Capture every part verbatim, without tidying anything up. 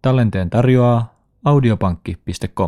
Tallenteen tarjoaa audiopankki piste com.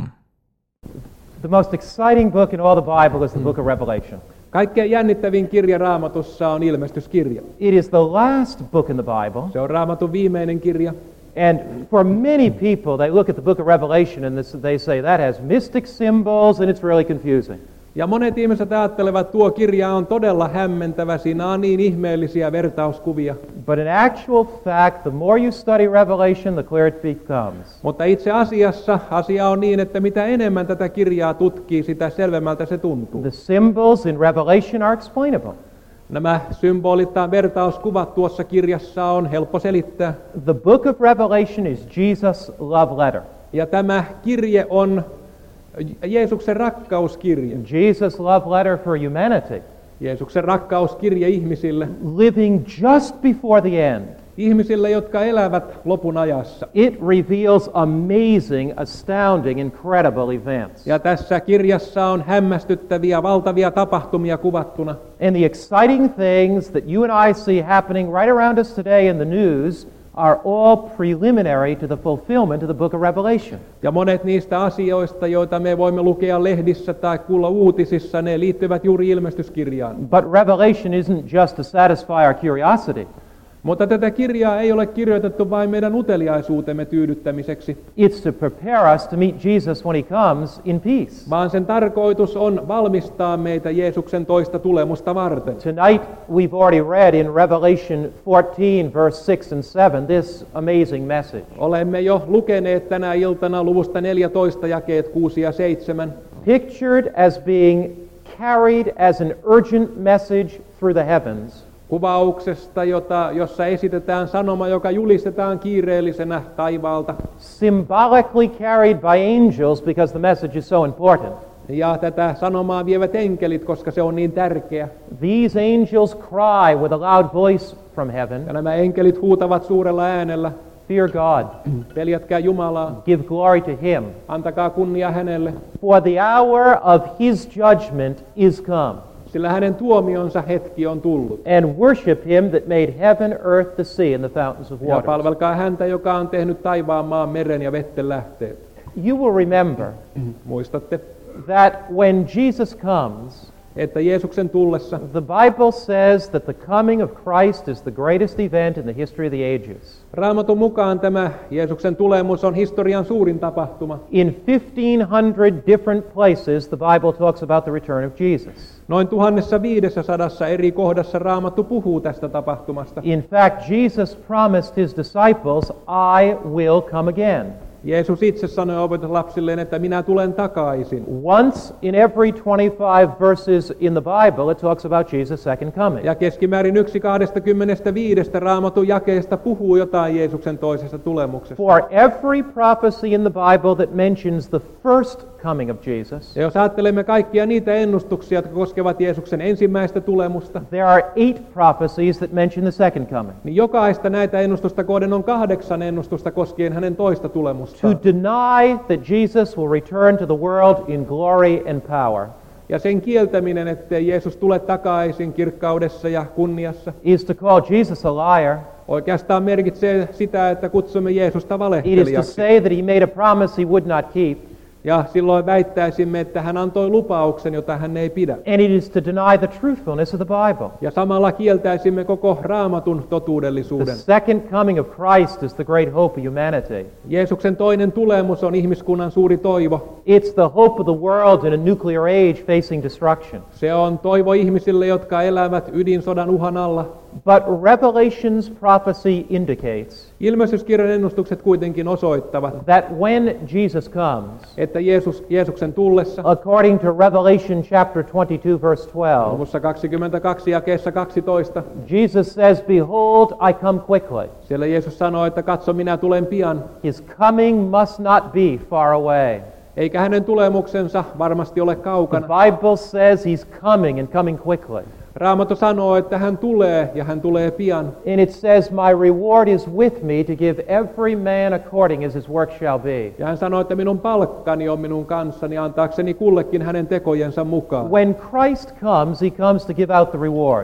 The most exciting book in all the Bible is the book of Revelation. Kaikkein jännittävin kirja Raamatussa on ilmestyskirja. It is the last book in the Bible. Se on Raamatun viimeinen kirja. And for many people, they look at the book of Revelation and this, they say that has mystic symbols and it's really confusing. Ja monet ihmiset ajattelevat, että tuo kirja on todella hämmentävä. Siinä on niin ihmeellisiä vertauskuvia. But in actual fact, the more you study Revelation, the clearer it becomes. Mutta itse asiassa asia on niin, että mitä enemmän tätä kirjaa tutkii, sitä selvemmältä se tuntuu. The symbols in Revelation are explainable. Nämä symbolit tai vertauskuvat tuossa kirjassa on helppo selittää. The book of Revelation is Jesus' love letter. Ja tämä kirje on Jeesuksen rakkauskirje. Jesus' love letter for humanity. Jeesuksen rakkauskirje ihmisille. Living just before the end. Ihmisille, jotka elävät lopun ajassa. It reveals amazing, astounding, incredible events. Ja tässä kirjassa on hämmästyttäviä, valtavia tapahtumia kuvattuna. And the exciting things that you and I see happening right around us today in the news are all preliminary to the fulfillment of the book of Revelation. Ja monet niistä asioista, joita me voimme lukea lehdissä tai kuulla uutisissa, ne liittyvät juuri ilmestyskirjaan. But Revelation isn't just to satisfy our curiosity. Mutta tätä kirjaa ei ole kirjoitettu vain meidän uteliaisuutemme tyydyttämiseksi. It's to prepare us to meet Jesus when he comes in peace. Vaan sen tarkoitus on valmistaa meitä Jeesuksen toista tulemusta varten. Tonight we've already read in Revelation fourteen verse six and seven this amazing message. Olemme jo lukeneet tänä iltana luvusta neljätoista jakeet kuusi ja seitsemän. Pictured as being carried as an urgent message through the heavens. Kuvauksesta, jota, jossa esitetään sanoma, joka julistetaan kiireellisenä taivaalta. Symbolically carried by angels because the message is so important. Ja tätä sanomaa vievät enkelit, koska se on niin tärkeä. These angels cry with a loud voice from heaven. Ja nämä enkelit huutavat suurella äänellä. Fear God. Peljätkää Jumalaa. Give glory to him. Antakaa kunnia hänelle. For the hour of his judgment is come. Sillä hänen tuomionsa hetki on tullut. And worship him that made heaven, earth, the sea, and the fountains of Ja water. palvelkaa häntä, joka on tehnyt taivaan, maan, meren ja vetten lähteet. You will remember Muistatte, that when Jesus comes, että Jeesuksen tullessa the Bible says that the coming of Christ is the greatest event in the history of the ages. Raamatun mukaan tämä Jeesuksen tulemus on historian suurin tapahtuma. In fifteen hundred different places the Bible talks about the return of Jesus. Noin tuhannessa viidessä sadassa eri kohdassa Raamattu puhuu tästä tapahtumasta. In fact, Jesus promised his disciples, I will come again. Jeesus itse sanoi opetuslapsilleen, että minä tulen takaisin. Once in every twenty-five verses in the Bible it talks about Jesus' second coming. Ja keskimäärin yksi kaksikymmentäviisi Raamatun jakeesta puhuu jotain Jeesuksen toisesta tulemuksesta. For every prophecy in the Bible that mentions the first coming of Jesus, Ja jos ajattelemme kaikkia niitä ennustuksia, jotka koskevat Jeesuksen ensimmäistä tulemusta, there are eight prophecies that mention the second coming. niin jokaista näitä ennustusta kohden on kahdeksan ennustusta koskien hänen toista tulemusta. To deny that Jesus will return to the world in glory and power Ja sen kieltäminen, ettei Jeesus tule takaisin kirkkaudessa ja kunniassa, is to call Jesus a liar. oikeastaan merkitsee sitä, että kutsumme Jeesusta It is to valehtelijaksi. say that he made a promise he would not keep. Ja silloin väittäisimme, että hän antoi lupauksen, jota hän ei pidä. And it is to deny the truthfulness of the Bible. Ja samalla kieltäisimme koko Raamatun The totuudellisuuden. second coming of Christ is the great hope of humanity. Jeesuksen toinen tulemus on ihmiskunnan suuri toivo. It's the hope of the world in a nuclear age facing destruction. Se on toivo ihmisille, jotka elävät ydinsodan uhan alla. But Revelation's prophecy indicates Ilmestyskirjan ennustukset kuitenkin osoittavat, that when Jesus comes, että Jeesus, Jeesuksen tullessa, according to Revelation chapter twenty-two verse twelve, luvussa kaksikymmentäkaksi jakeessa kaksitoista, Jesus says, behold, I come quickly. siellä Jeesus sanoo, että katso, minä tulen pian. His coming must not be far away. Eikä hänen tulemuksensa varmasti ole The kaukana. Bible says he's coming and coming quickly. Raamattu sanoo, että hän tulee ja hän tulee pian. And it says, my reward is with me to give every man according as his work shall be. Ja hän sanoo, että minun palkkani on minun kanssani antaakseni kullekin hänen tekojensa mukaan. When Christ comes, he comes to give out the rewards.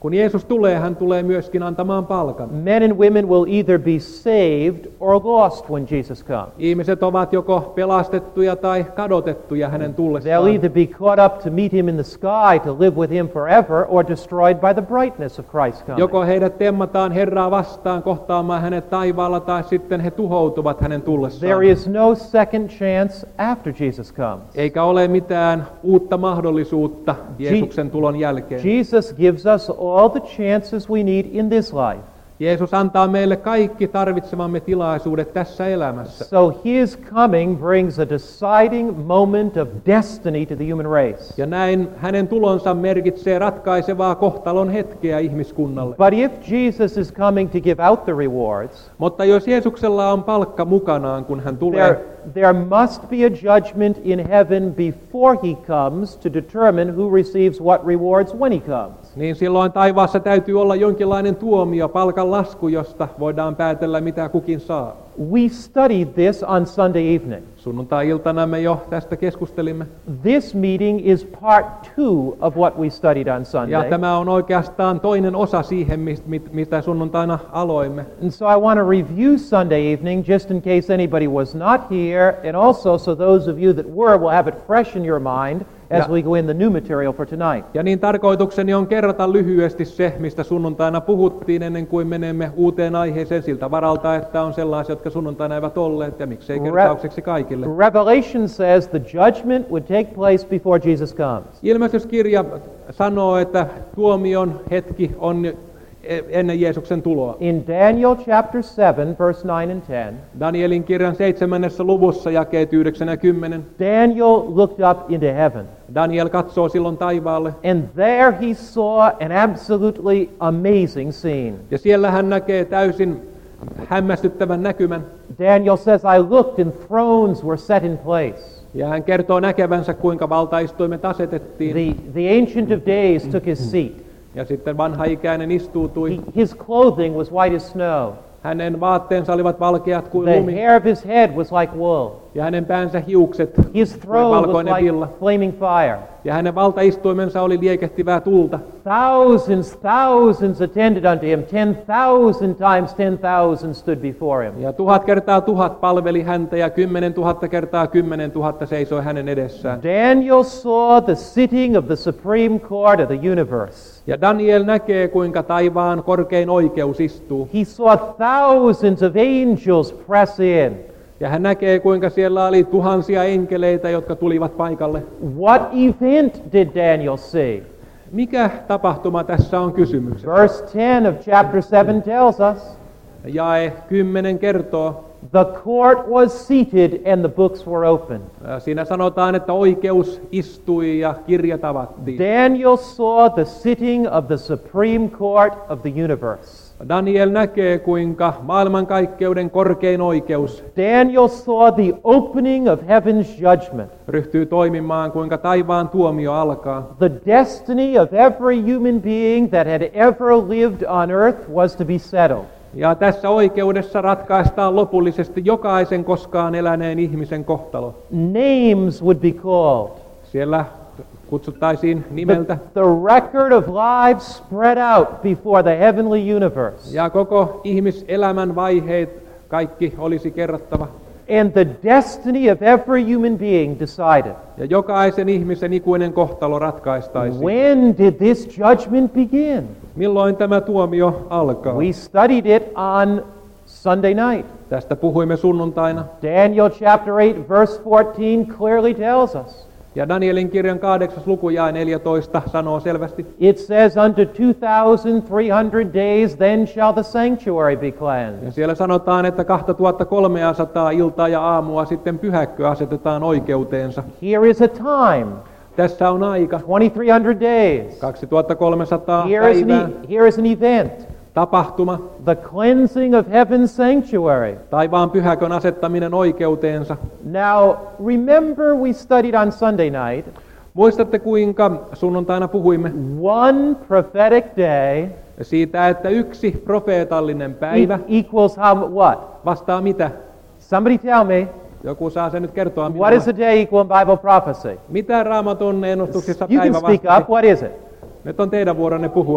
Kun Jeesus tulee, hän tulee myöskin antamaan palkan. Men and women will either be saved or lost when Jesus comes. Ihmiset ovat joko pelastettuja tai kadotettuja hänen They'll tullessaan. either be caught up to meet him in the sky to live with him forever or destroyed by the brightness of Christ's coming. Joko heidät temmataan Herraa vastaan kohtaamaan hänet taivaalla tai sitten he tuhoutuvat hänen tullessaan. There is no second chance after Jesus comes. Eikä ole mitään uutta mahdollisuutta Jeesuksen tulon jälkeen. Jesus gives us all the chances we need in this life. Jeesus antaa meille kaikki tarvitsemamme tilaisuudet tässä elämässä. So his coming brings a deciding moment of destiny to the human race. Ja näin hänen tulonsa merkitsee ratkaisevaa kohtalon hetkeä ihmiskunnalle. But if Jesus is coming to give out the rewards, Mutta jos Jeesuksella on palkka mukanaan, kun hän tulee, there, there must be a judgment in heaven before he comes to determine who receives what rewards when he comes. niin silloin taivaassa täytyy olla jonkinlainen tuomio, palkan lasku, josta voidaan päätellä, mitä kukin saa. We studied this on Sunday evening. Sunnuntai-iltana me jo tästä keskustelimme. This meeting is part two of what we studied on Ja Sunday. tämä on oikeastaan toinen osa siihen, mit- mitä sunnuntaina aloimme. And so I want to review Sunday evening just in case anybody was not here, and also so those of you that were will have it fresh in your mind as Ja- we go in the new material for tonight. Ja niin tarkoitukseni on kerrata lyhyesti se, mistä sunnuntaina puhuttiin, ennen kuin menemme uuteen aiheeseen siltä varalta, että on sellaisia, jotka sunnuntaina eivät olleet, ja miksei kertaukseksi kaikille. Revelation says the judgment would take place before Jesus comes. Ilmestyskirja sanoo, että tuomion hetki on ennen Jeesuksen tuloa. In Daniel chapter seven, verse nine and ten, Danielin kirjan seitsemännessä luvussa jakeet yhdeksän ja kymmenen. Daniel looked up into heaven, Daniel katsoo silloin taivaalle, and there he saw an absolutely amazing scene. ja siellä hän näkee täysin hämmästyttävän näkymän. Daniel says, I looked and thrones were set in place. Ja hän kertoo näkevänsä, kuinka valtaistuimet asetettiin. The, the Ancient of Days took his seat. Ja sitten vanha ikäinen istuutui. He, his clothing was white as snow. Hänen vaatteensa olivat valkeat kuin The lumi. hair of his head was like wool. Ja hänen päänsä hiukset His kuin throne was valkoinen villa. like flaming fire. Ja hänen valtaistuimensa oli liekehtivää tulta. Thousands, thousands attended unto him. Ten thousand times ten thousand stood before him. Ja tuhat kertaa tuhat palveli häntä ja kymmenen tuhatta kertaa kymmenen tuhatta seisoi hänen edessään. Daniel saw the sitting of the Supreme Court of the universe. Ja Daniel näkee, kuinka taivaan korkein oikeus istuu. He saw thousands of angels press in. Ja hän näkee, kuinka siellä oli tuhansia enkeleitä, jotka tulivat paikalle. What event did Daniel see? Mikä tapahtuma tässä on kysymyksessä? Verse ten of chapter seven tells us, Jae kymmenen kertoo. the court was seated and the books were opened. Siinä sanotaan, että oikeus istui ja kirjat avattiin. Daniel saw the sitting of the Supreme Court of the universe. Daniel näkee, kuinka maailmankaikkeuden korkein oikeus Daniel saw the opening of heaven's judgment. ryhtyy toimimaan, kuinka taivaan tuomio alkaa. The destiny of every human being that had ever lived on earth was to be settled. Ja tässä oikeudessa ratkaistaan lopullisesti jokaisen koskaan eläneen ihmisen kohtalo. Names would be called. Siellä kutsuttaisiin The, nimeltä. the record of lives spread out before the heavenly universe. Ja koko ihmiselämän vaiheet kaikki olisi kerrottava. And the destiny of every human being decided. Ja jokaisen ihmisen ikuinen kohtalo ratkaistaisiin. When did this judgment begin? Milloin tämä tuomio alkaa? We studied it on Sunday night. Tästä puhuimme sunnuntaina. Daniel chapter eight verse fourteen clearly tells us. Ja Danielin kirjan kahdeksas luku jae neljätoista sanoo selvästi. It says, unto two thousand three hundred days then shall the sanctuary be cleansed. Ja siellä sanotaan, että kaksituhattakolmesataa iltaa ja aamua sitten pyhäkkö asetetaan oikeuteensa. Here is a time, Tässä on aika. twenty-three hundred days. kaksituhattakolmesataa Here is, an päivää. e- here is an event, Tapahtuma. the cleansing of heaven's sanctuary. Taivaan pyhäkön asettaminen oikeuteensa. Now, remember we studied on Sunday night, Muistatte, kuinka sunnuntaina puhuimme one prophetic day siitä, että yksi profeetallinen päivä e- equals how, what? vastaa mitä? Somebody tell me, Joku saa sen nyt kertoa what is minulle. a day equal in Bible prophecy? Mitä Raamatun ennustuksissa You can päivä speak vastaa? up, what is it? Nyt on teidän vuoronne puhua.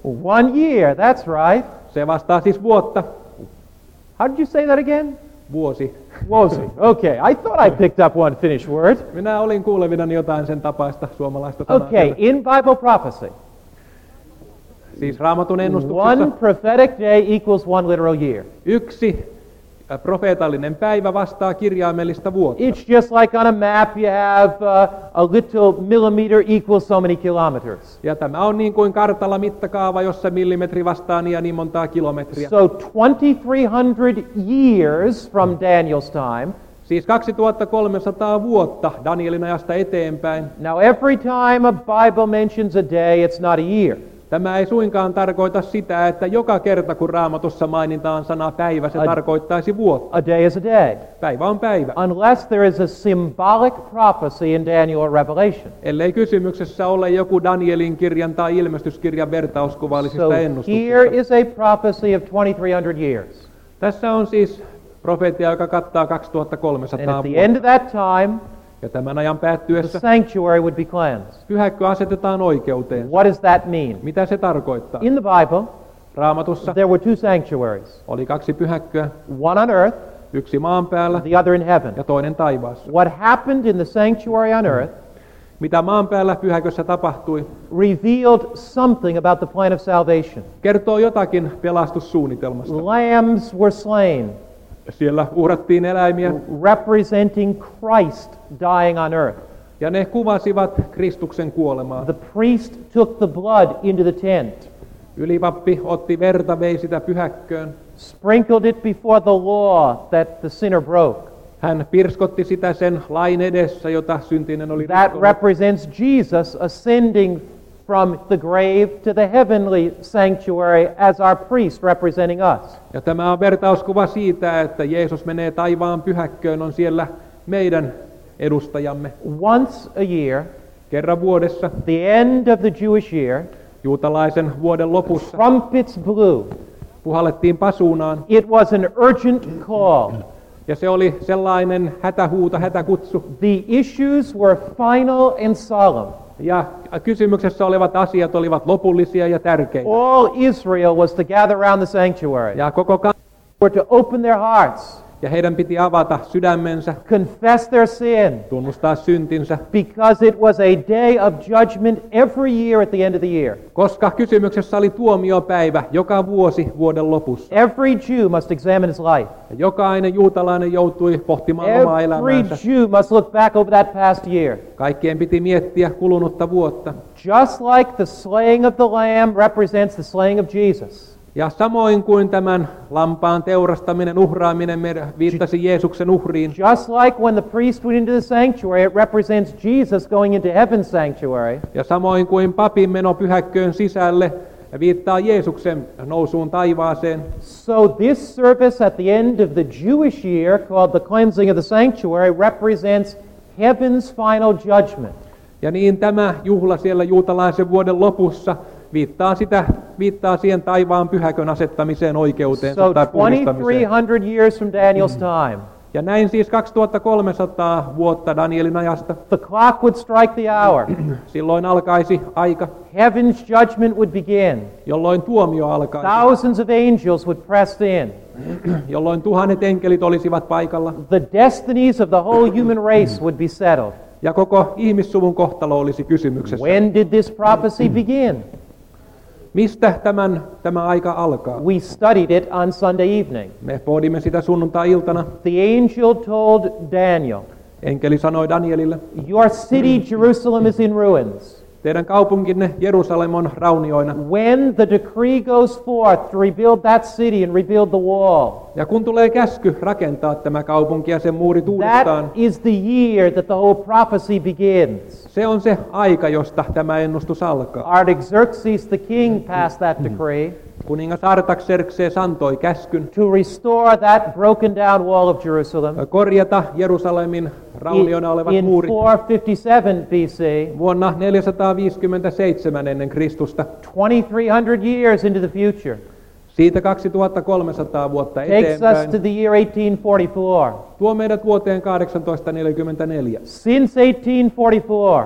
One year, that's right. Se vastaa siis vuotta. How did you say that again? Vuosi. Wosi. Okay, I thought I picked up one Finnish word. Minä olin kuulevinani jotain sen tapaista suomalaista sanaa. Okay, in Bible prophecy, Siis Raamatun one ennustuksessa prophetic day equals one literal year. yksi äh, profeetallinen päivä vastaa kirjaimellista vuotta. It's just like on a map you have uh, a little millimeter equals so many kilometers. Ja tämä on niin kuin kartalla mittakaava, jossa millimetri vastaa niin ja niin montaa kilometriä. So twenty-three hundred years from Daniel's time. Siis kaksituhattakolmesataa vuotta Danielin ajasta eteenpäin. Now every time a Bible mentions a day, it's not a year. Tämä ei suinkaan tarkoita sitä, että joka kerta kun Raamatussa mainitaan sana päivä, se A- tarkoittaisi vuotta. A day is a day. Päivä on päivä. Unless there is a symbolic prophecy in Daniel or Revelation. Ellei kysymyksessä ole joku Danielin kirjan tai ilmestyskirjan vertauskuvallisista So ennustuksista. here is a prophecy of twenty-three hundred years. Tässä on siis profeetia, joka kattaa And kaksituhattakolmesataa at the vuotta. end of that time, Ja tämän ajan the päättyessä sanctuary would be cleansed. pyhäkkö asetetaan oikeuteen. What does that mean? Mitä se tarkoittaa? In the Bible, Raamatussa there were two sanctuaries, oli kaksi pyhäkköä, one on earth, yksi maan päällä the other in heaven. ja toinen taivaassa. What happened in the sanctuary on earth Mitä maan päällä pyhäkössä tapahtui, revealed something about the plan of salvation. kertoo jotakin pelastussuunnitelmasta. Lambs were slain, Siellä uhrattiin eläimiä representing Christ dying on earth. ja ne kuvasivat Kristuksen kuolemaa. The priest took the blood into the tent, Ylipappi otti verta, vei sitä pyhäkköön. sprinkled it before the law that the sinner broke. Hän pirskotti sitä sen lain edessä, jota syntinen oli That rikkonut. represents Jesus ascending from the grave to the heavenly sanctuary as our priest representing us. Ja tämä on vertauskuva siitä, että Jeesus menee taivaan pyhäkköön, on siellä meidän edustajamme. Once a year, Kerran vuodessa, the end of the Jewish year, juutalaisen vuoden lopussa, trumpets blew. puhallettiin pasuunaan. It was an urgent call. Ja se oli sellainen hätähuuto, hätäkutsu. The issues were final and solemn. Ja kysymyksessä olevat asiat olivat lopullisia ja tärkeitä. All Israel was to gather around the sanctuary, Ja koko kansa, were to open their hearts, ja heidän piti avata sydämensä, confess their sin, tunnustaa syntinsä, because it was a day of judgment every year at the end of the year. koska kysymyksessä oli tuomiopäivä joka vuosi vuoden lopussa. Every Jew must examine his life. Ja jokainen juutalainen joutui pohtimaan omaa Every elämäänsä. Jew must look back over that past year. Kaikkien piti miettiä kulunutta vuotta. Just like the slaying of the lamb represents the slaying of Jesus. Ja samoin kuin tämän lampaan teurastaminen, uhraaminen meidän viittasi Jeesuksen uhriin. Just like when the priest went into the sanctuary, it represents Jesus going into heaven's sanctuary. Ja samoin kuin papin meno pyhäkköön sisälle viittaa Jeesuksen nousuun taivaaseen. So this service at the end of the Jewish year, called the cleansing of the sanctuary, represents heaven's final judgment. Ja niin tämä juhla siellä juutalaisen vuoden lopussa viittaa, sitä, viittaa siihen taivaan pyhäkön asettamiseen oikeuteen So tai twenty-three puhdistamiseen. hundred years from Daniel's time, Ja näin siis kaksituhattakolmesataa vuotta Danielin ajasta. the clock would strike the hour. Silloin alkaisi aika, Heaven's judgment would begin. jolloin tuomio alkaisi, Thousands of angels would press in. jolloin tuhannet enkelit olisivat paikalla The destinies of the whole human race would be settled. ja koko ihmissuvun kohtalo olisi kysymyksessä. When did this prophecy begin? Mistä tämän, tämä aika alkaa? We studied it on Sunday evening. Me pohdimme sitä sunnuntai-iltana. The angel told Daniel, Enkeli sanoi Danielille, "Your city Jerusalem is in ruins. teidän kaupunkinne Jerusalem on raunioina. When the decree goes forth to rebuild that city and rebuild the wall, Ja kun tulee käsky rakentaa tämä kaupunki ja sen muurit uudestaan, that is the year that the whole prophecy begins. se on se aika, josta tämä ennustus alkaa. Artaxerxes the king passed that decree Kuningas Artaxerxes antoi käskyn to restore that broken down wall of Jerusalem korjata Jerusalemin raunioina olevat in muurit four fifty-seven B C, vuonna neljäsataaviisikymmentäseitsemän ennen Kristusta. twenty-three hundred years into the future. Siitä kaksituhattakolmesataa vuotta Takes us eteenpäin to the year eighteen forty-four. tuo meidät vuoteen tuhatkahdeksansataaneljäkymmentäneljä. Since eighteen forty-four,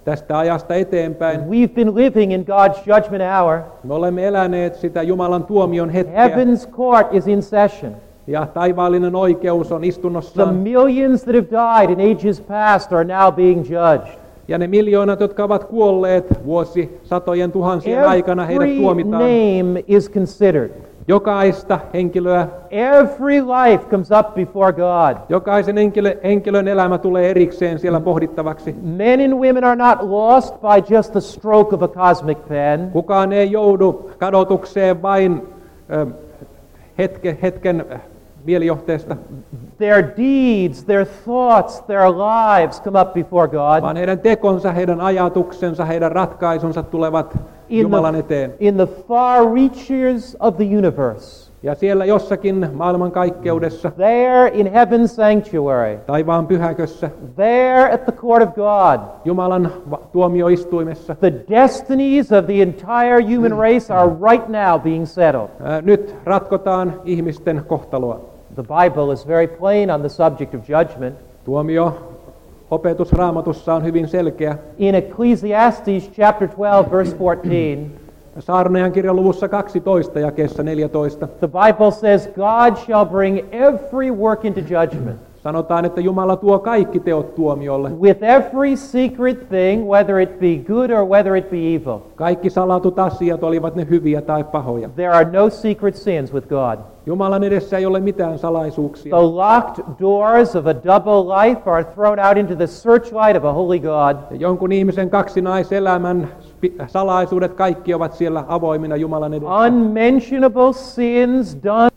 tästä ajasta eteenpäin. We've been living in God's judgment hour. Me olemme eläneet sitä Jumalan tuomion hetkeä. Heaven's court is in session. Ja taivaallinen oikeus on The istunnossaan. millions that have died in ages past are now being judged. Ja ne miljoonat, jotka ovat kuolleet vuosi satojen tuhansien aikana, heidät Every tuomitaan. name is considered. Jokaista henkilöä, Every life comes up before God. jokaisen henkilö, henkilön elämä tulee erikseen siellä pohdittavaksi. Men and women are not lost by just the stroke of a cosmic pen. Kukaan ei joudu kadotukseen vain ö, hetke, hetken mielijohteesta, Their deeds, their thoughts, their lives come up before God. vaan heidän tekonsa, heidän ajatuksensa, heidän ratkaisunsa tulevat In Jumalan the, eteen. in the far reaches of the universe. Ja siellä jossakin maailman kaikkeudessa, There in heaven's sanctuary. taivaan pyhäkössä, There at the court of God. Jumalan va- tuomioistuimessa, The destinies of the entire human race are right now being settled. ää, nyt ratkotaan ihmisten kohtaloa. The Bible is very plain on the subject of judgment. Tuomio opetus Raamatussa on hyvin selkeä. In Ecclesiastes chapter twelve, verse fourteen, Saarnaajan kirjan luvussa kaksitoista jakeessa neljätoista the Bible says, God shall bring every work into judgment, sanotaan, että Jumala tuo kaikki teot tuomiolle. with every secret thing, whether it be good or whether it be evil. Kaikki salatut asiat, olivat ne hyviä tai pahoja. There are no secret sins with God. Jumalan edessä ei ole mitään salaisuuksia. The locked doors of a double life are thrown out into the searchlight of a holy God. Ja jonkun ihmisen kaksinaiselämän spi- salaisuudet kaikki ovat siellä avoimina Jumalan edessä. Unmentionable sins done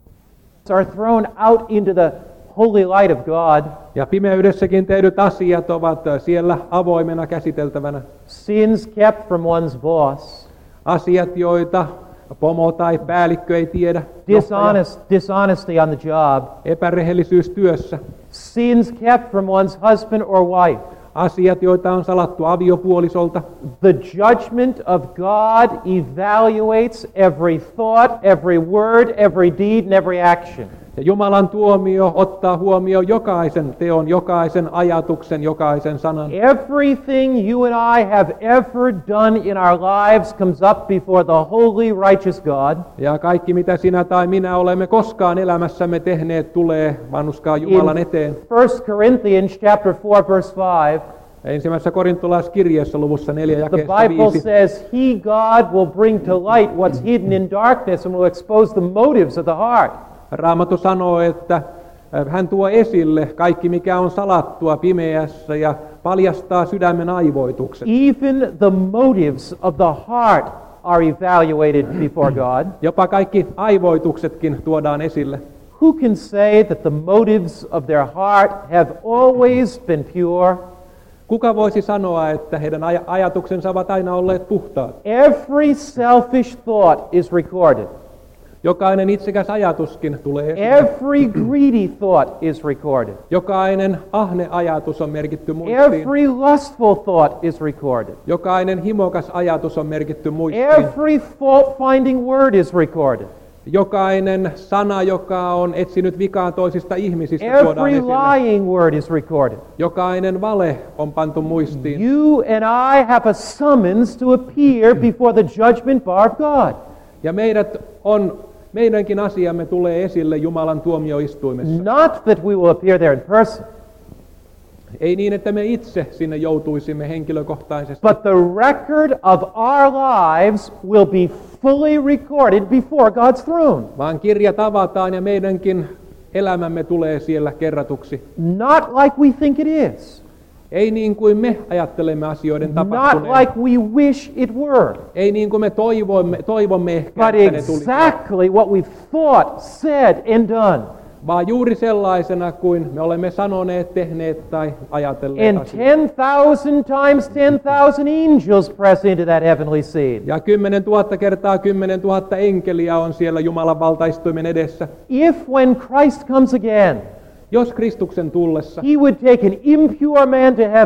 are thrown out into the holy light of God. Ja pimeydessäkin tehdyt asiat ovat siellä avoimena käsiteltävänä. Sins kept from one's boss. Asiat, joita pomo tai päällikkö ei tiedä. Johtaja. Dishonest, dishonesty on the job. Epärehellisyys työssä. Sins kept from one's husband or wife. Asiat, joita on salattu aviopuolisolta. The judgment of God evaluates every thought, every word, every deed, and every action. Ja Jumalan tuomio ottaa huomioon jokaisen teon, jokaisen ajatuksen, jokaisen sanan. Everything you and I have ever done in our lives comes up before the holy, righteous God. Ja kaikki, mitä sinä tai minä olemme koskaan elämässämme tehneet, tulee vannuskaa Jumalan eteen. First Corinthians chapter four, verse five, Ensimmäisessä korintolaiskirjeessä luvussa neljä the jakeessa Bible viisi. says, He, God, will bring to light what's hidden in darkness and will expose the motives of the heart. Raamattu sanoo, että hän tuo esille kaikki, mikä on salattua pimeässä ja paljastaa sydämen aivoitukset. Even the motives of the heart are evaluated before God. Jopa kaikki aivoituksetkin tuodaan esille. Who can say that the motives of their heart have always been pure? Kuka voisi sanoa, että heidän aj- ajatuksensa ovat aina olleet puhtaat? Every selfish thought is recorded. Jokainen itsekäs ajatuskin tulee esille. Every greedy thought is recorded. Jokainen ahne ajatus on merkitty muistiin. Every lustful thought is recorded. Jokainen himokas ajatus on merkitty muistiin. Every fault-finding word is recorded. Jokainen sana, joka on etsinyt vikaa toisista ihmisistä, tuodaan Every esille. lying word is recorded. Jokainen vale on pantu muistiin. You and I have a summons to appear before the judgment bar of God. Ja meidät on, meidänkin asiamme tulee esille Jumalan tuomioistuimessa. Not that we will appear there in person, Ei niin, että me itse sinne joutuisimme henkilökohtaisesti, but the record of our lives will be fully recorded before God's throne. vaan kirjat avataan ja meidänkin elämämme tulee siellä kerratuksi. Not like we think it is. Ei niin kuin me ajattelemme asioiden Not tapahtuneen. like we wish it were. Ei niin kuin me toivomme, toivomme ehkä, But että ne tulisivat. exactly what we've thought, said, and done. Vaan juuri sellaisena kuin me olemme sanoneet, tehneet tai ajatelleet And asioita. ten thousand times ten thousand angels press into that heavenly scene. Ja kymmenen tuhatta kertaa kymmenen tuhatta enkeliä on siellä Jumalan valtaistuimen edessä. If when Christ comes again, Jos Kristuksen tullessa he would take an impure man to heaven,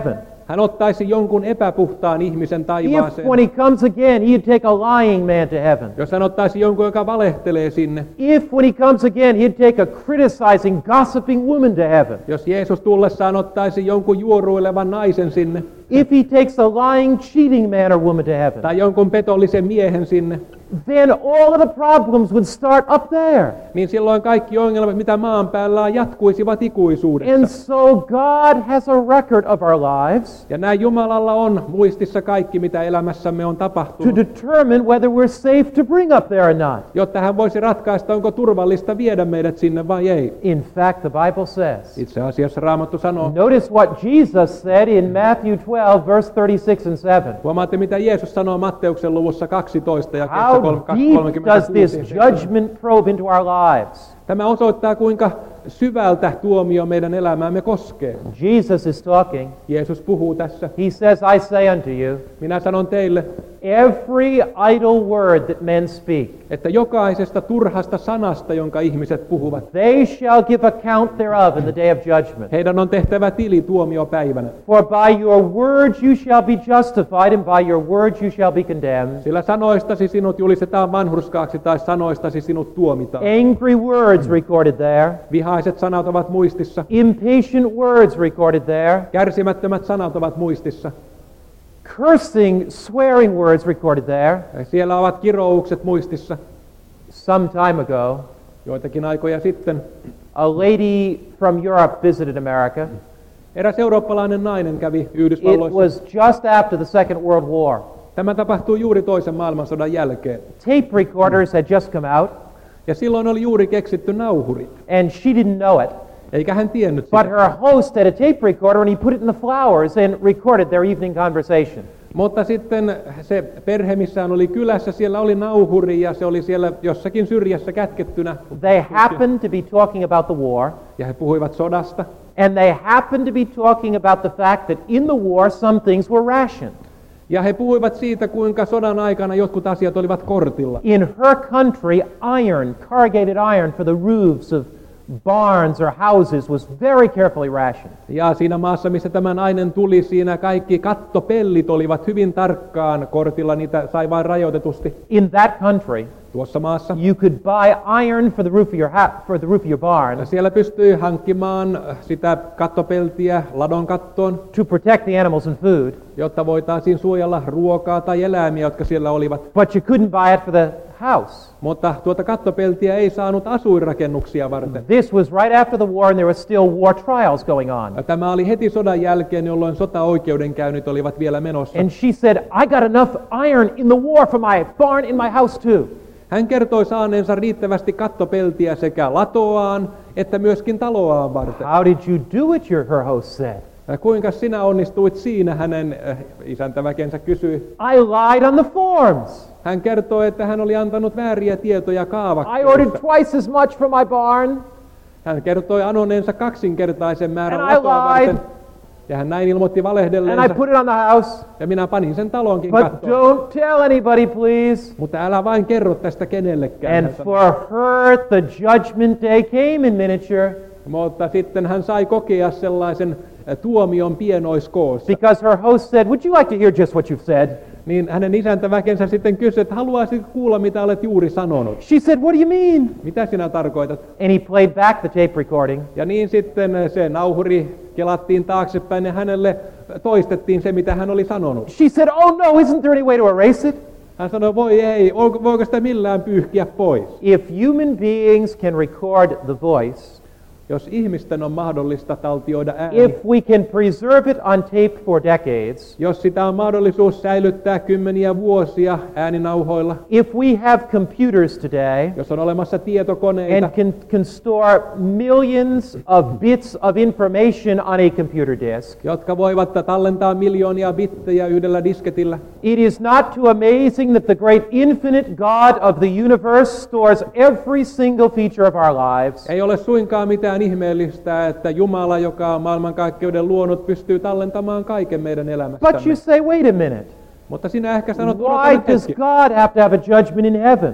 Hän ottaisi jonkun epäpuhtaan ihmisen If taivaaseen. when he comes again, he'd take a lying man to heaven. Jos hän ottaisi jonkun, joka valehtelee sinne. If when he comes again, he'd take a criticizing, gossiping woman to heaven. Jos Jeesus tullessaan ottaisi jonkun juoruilevan naisen sinne. If he takes a lying, cheating man or woman to heaven. Tai jonkun petollisen miehen sinne. Then all of the problems would start up there. Niin silloin kaikki ongelmat, mitä maan päällä on, jatkuisivat And ikuisuudessa. so God has a record of our lives Ja näin Jumalalla on muistissa kaikki, mitä elämässämme on to tapahtunut. determine whether we're safe to bring up there or not. Jotta hän voisi ratkaista, onko turvallista viedä meidät sinne vai ei. In fact, the Bible says. Itse asiassa Raamattu sanoo. Notice what Jesus said in Matthew twelve, verse thirty-six and seven. Huomaatte, mitä Jeesus sanoo Matteuksen luvussa kaksitoista ja How deep does this judgment probe into our lives? Tämä osoittaa, kuinka syvältä tuomio meidän elämäämme koskee. Jesus is talking. Jeesus puhuu tässä. He says, I say unto you, Minä sanon teille, every idle word that men speak, että jokaisesta turhasta sanasta, jonka ihmiset puhuvat, they shall give account thereof in the day of judgment. heidän on tehtävä tili tuomiopäivänä. For by your words you shall be justified, and by your words you shall be condemned. Sillä sanoistasi sinut julistetaan vanhurskaaksi tai sanoistasi sinut tuomitaan. Angry words recorded there. Vihaiset sanat ovat muistissa. Impatient words recorded there. Kärsimättömät sanat ovat muistissa. Cursing, swearing words recorded there. Ja siellä ovat kiroukset muistissa. Some time ago, Joitakin aikoja sitten a lady from Europe visited America. eräs eurooppalainen nainen kävi It Yhdysvalloissa. was just after the Second World War. Tämä tapahtui juuri toisen maailmansodan jälkeen. Tape recorders had just come out, Ja silloin oli juuri keksitty nauhuri. and she didn't know it. Eikä hän tiennyt But sitä. her host had a tape recorder, and he put it in the flowers and recorded their evening conversation. Mutta sitten se perhe, missä hän oli kylässä, siellä oli nauhuri ja se oli siellä jossakin syrjässä kätkettynä. They happened to be talking about the war, Ja he puhuivat sodasta. and they happened to be talking about the fact that in the war some things were rationed. Ja he puhuivat siitä, kuinka sodan aikana jotkut asiat olivat kortilla. In her country, iron, corrugated iron for the roofs of barns or houses was very carefully rationed. Ja siinä maassa, missä tämä nainen tuli, siinä kaikki kattopellit olivat hyvin tarkkaan kortilla, niitä sai vain rajoitetusti. In that country, Tuossa maassa. you could buy iron for the roof of your ha- for the roof of your barn Ja siellä pystyi hankkimaan sitä kattopeltiä ladon kattoon, to protect the animals and food, jotta voitaisiin suojella ruokaa tai eläimiä, jotka siellä olivat. but you couldn't buy it for the house. Mutta tuota kattopeltiä ei saanut asuinrakennuksia varten. This was right after the war, and there were still war trials going on. Ja tämä oli heti sodan jälkeen, jolloin sotaoikeudenkäynnit olivat vielä menossa. And she said, I got enough iron in the war for my barn in my house too. Hän kertoi saaneensa riittävästi kattopeltiä sekä latoaan että myöskin taloaan varten. How did you do it, your, her host said. Ja kuinka sinä onnistuit siinä, hänen äh, isäntäväkensä kysyi. I lied on the forms. Hän kertoi, että hän oli antanut vääriä tietoja I ordered kaavakkeessa. twice as much for my barn, Hän kertoi anoneensa kaksinkertaisen määrän And I latoa lied. varten. Ja hän näin ilmoitti and I valehdelleensa. put it on the house. Ja minä panin sen talonkin But kattoon. don't tell anybody, please. Mutta älä vain kerro tästä kenellekään. And hän sanoi. for her, the judgment day came in miniature Mutta sitten hän sai kokea sellaisen äh, tuomion pienoiskoossa. because her host said, would you like to hear just what you've said? Niin hänen isäntäväkensä sitten kysyi, että haluaisitko kuulla, mitä olet juuri sanonut? She said, what do you mean? Mitä sinä tarkoitat? And he played back the tape recording. Ja niin sitten se nauhuri kelattiin taaksepäin ja hänelle toistettiin se, mitä hän oli sanonut. She said, oh no, isn't there any way to erase it? Hän sanoi, voi ei, onko- voiko sitä millään pyyhkiä pois? If human beings can record the voice, Jos ihmisten on mahdollista taltioida ääni, if we can preserve it on tape for decades, jos sitä on mahdollisuus säilyttää kymmeniä vuosia ääninauhoilla, if we have computers today jos on olemassa tietokoneita, and can, can store millions of bits of information on a computer disk, jotka voivat tallentaa miljoonia bittejä yhdellä disketillä, it is not too amazing that the great infinite God of the universe stores every single feature of our lives. ei ole suinkaan mitään ihmeellistä, että Jumala, joka on maailmankaikkeuden luonut, pystyy tallentamaan kaiken meidän But you elämästämme. say, wait a minute. Mutta sinä ehkä sanot, Why "Odota nyt does hetki. God have to have a judgment in heaven?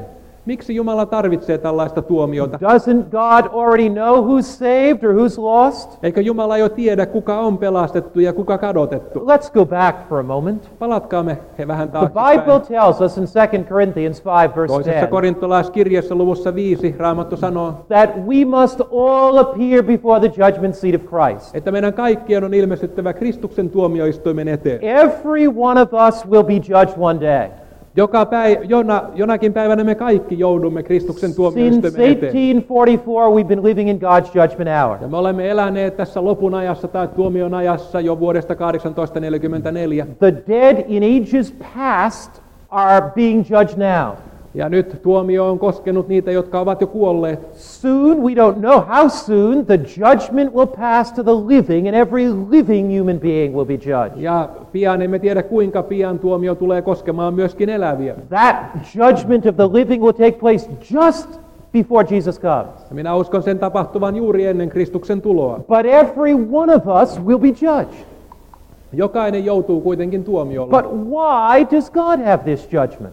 Miksi Jumala tarvitsee tällaista tuomiota? Doesn't God already know who's saved or who's lost? Eikö Jumala jo tiedä, kuka on pelastettu ja kuka kadotettu? Let's go back for a moment. Palatkaamme he vähän The taaksepäin. Bible tells us in Second Corinthians five verse Toisessa ten korintolaiskirjassa luvussa viisi Raamattu sanoo, that we must all appear before the judgment seat of Christ. että meidän kaikkien on ilmestyttävä Kristuksen tuomioistuimen eteen. Every one of us will be judged one day. Joka päivä, jona, jonakin päivänä me kaikki joudumme Kristuksen Since tuomioistuimen eteen. eighteen forty-four we've been living in God's judgment hour. Ja me olemme eläneet tässä lopun ajassa tai tuomion ajassa jo vuodesta tuhatyhdeksänsataakahdeksantoista neljäkymmentäneljä. The dead in ages past are being judged now. Ja nyt tuomio on koskenut niitä, jotka ovat jo kuolleet. Soon, we don't know how soon, the judgment will pass to the living, and every living human being will be judged. Ja pian emme tiedä kuinka pian tuomio tulee koskemaan myöskin eläviä. That judgment of the living will take place just before Jesus comes. Ja minä uskon sen tapahtuvan juuri ennen Kristuksen tuloa. But every one of us will be judged. Jokainen joutuu kuitenkin tuomiolle. But why does God have this judgment?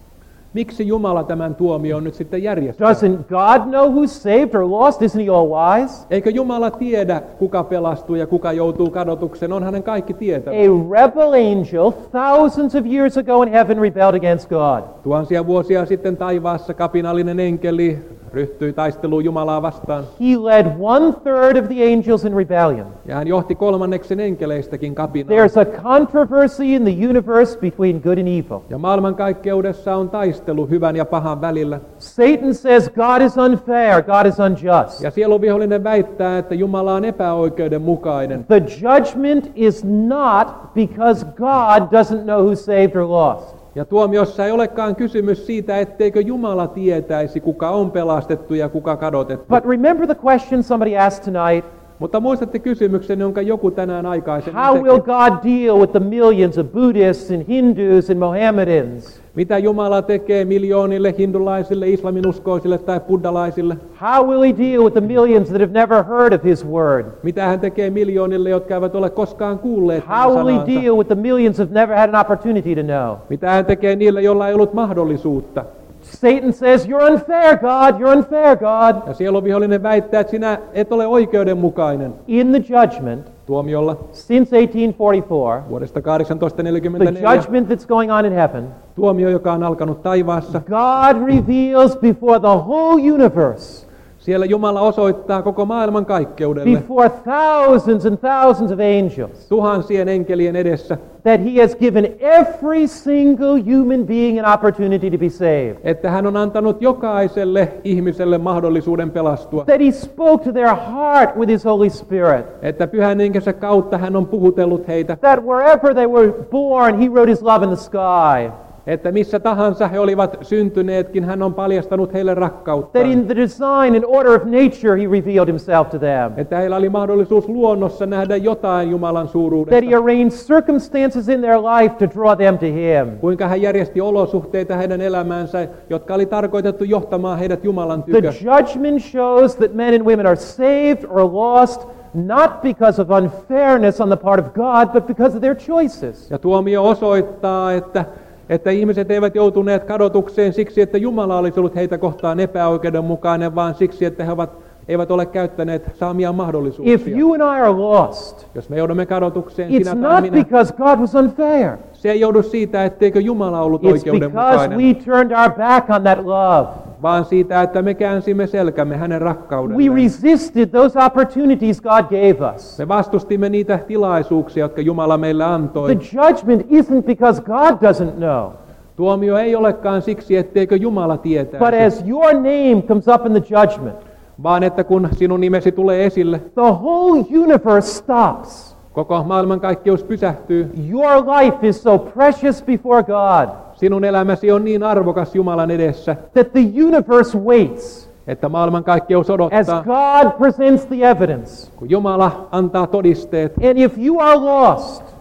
Miksi Jumala tämän tuomion nyt sitten järjestää? Doesn't God know who's saved or lost? Isn't he all wise? Eikö Jumala tiedä, kuka pelastuu ja kuka joutuu kadotukseen? On hänen kaikki tietävä. A rebel angel thousands of years ago in heaven rebelled against God. Tuhansia vuosia sitten taivaassa kapinallinen enkeli ryhtyi taisteluun Jumalaa vastaan. He led one third of the angels in rebellion. Ja hän johti kolmanneksen enkeleistäkin kapinaan. There's a controversy in the universe between good and evil. Ja maailmankaikkeudessa on taistelu hyvän ja pahan välillä. Satan says God is unfair, God is unjust. Ja sieluvihollinen väittää, että Jumala on epäoikeudenmukainen. The judgment is not because God doesn't know who's saved or lost. Ja tuomiossa ei olekaan kysymys siitä, etteikö Jumala tietäisi, kuka on pelastettu ja kuka kadotettu. But remember the question somebody asked tonight, Mutta muistatte kysymyksen, jonka joku tänään aikaisemmin how will teki. God deal with the millions of Buddhists and Hindus and Mohammedans? Mitä Jumala tekee miljoonille hindulaisille, islaminuskoisille tai buddhalaisille? How will he deal with the millions that have never heard of his word? Mitä hän tekee miljoonille, jotka eivät ole koskaan kuulleet How hänen will he sanansa? deal with the millions who've never had an opportunity to know? Mitä hän tekee niille, joilla ei ollut mahdollisuutta? Satan says, you're unfair, God, you're unfair, God. Ja sieluvihollinen väittää, että sinä et ole oikeudenmukainen. In the judgment, Tuomiolla since eighteen forty-four, vuodesta tuhatyhdeksänsataakahdeksantoista the neljäkymmentäneljä, judgment that's going on in heaven, tuomio, joka on alkanut taivaassa. God reveals before the whole universe, Siellä Jumala osoittaa koko maailman kaikkeudelle, before thousands and thousands of angels, tuhansien enkelien edessä, that he has given every single human being an opportunity to be saved. että hän on antanut jokaiselle ihmiselle mahdollisuuden pelastua. That he spoke to their heart with his Holy Spirit. Että pyhän henkensä kautta hän on puhutellut heitä. That wherever they were born, he wrote his love in the sky. Että missä tahansa he olivat syntyneetkin, hän on paljastanut heille rakkautta. That in the design and order of nature, he revealed himself to them. Että heillä oli mahdollisuus luonnossa nähdä jotain Jumalan That suuruudesta. he arranged circumstances in their life to draw them to him. Kuinka hän järjesti olosuhteita heidän elämäänsä, jotka oli tarkoitettu johtamaan heidät Jumalan The tykö. judgment shows that men and women are saved or lost not because of unfairness on the part of God, but because of their choices. Ja tuomio osoittaa, että että ihmiset eivät joutuneet kadotukseen siksi, että Jumala olisi ollut heitä kohtaan epäoikeudenmukainen, vaan siksi, että he ovat, eivät ole käyttäneet saamia mahdollisuuksia. If you and I are lost, Jos me joudumme kadotukseen, it's sinä tai not minä, because God was unfair. se ei joudu siitä, etteikö Jumala ollut It's because oikeudenmukainen, we turned our back on that love. vaan siitä, että me käänsimme selkämme hänen We rakkaudelleen. resisted those opportunities God gave us. Me vastustimme niitä tilaisuuksia, jotka Jumala meille antoi. The judgment isn't because God doesn't know, Tuomio ei olekaan siksi, etteikö Jumala but tietäisi, as your name comes up in the judgment, vaan että kun sinun nimesi tulee esille, the whole universe stops. koko maailmankaikkeus pysähtyy. Your life is so precious before God Sinun elämäsi on niin arvokas Jumalan edessä, that the universe waits että maailmankaikkeus as odottaa, God presents the evidence. kun Jumala antaa todisteet. And if you are lost,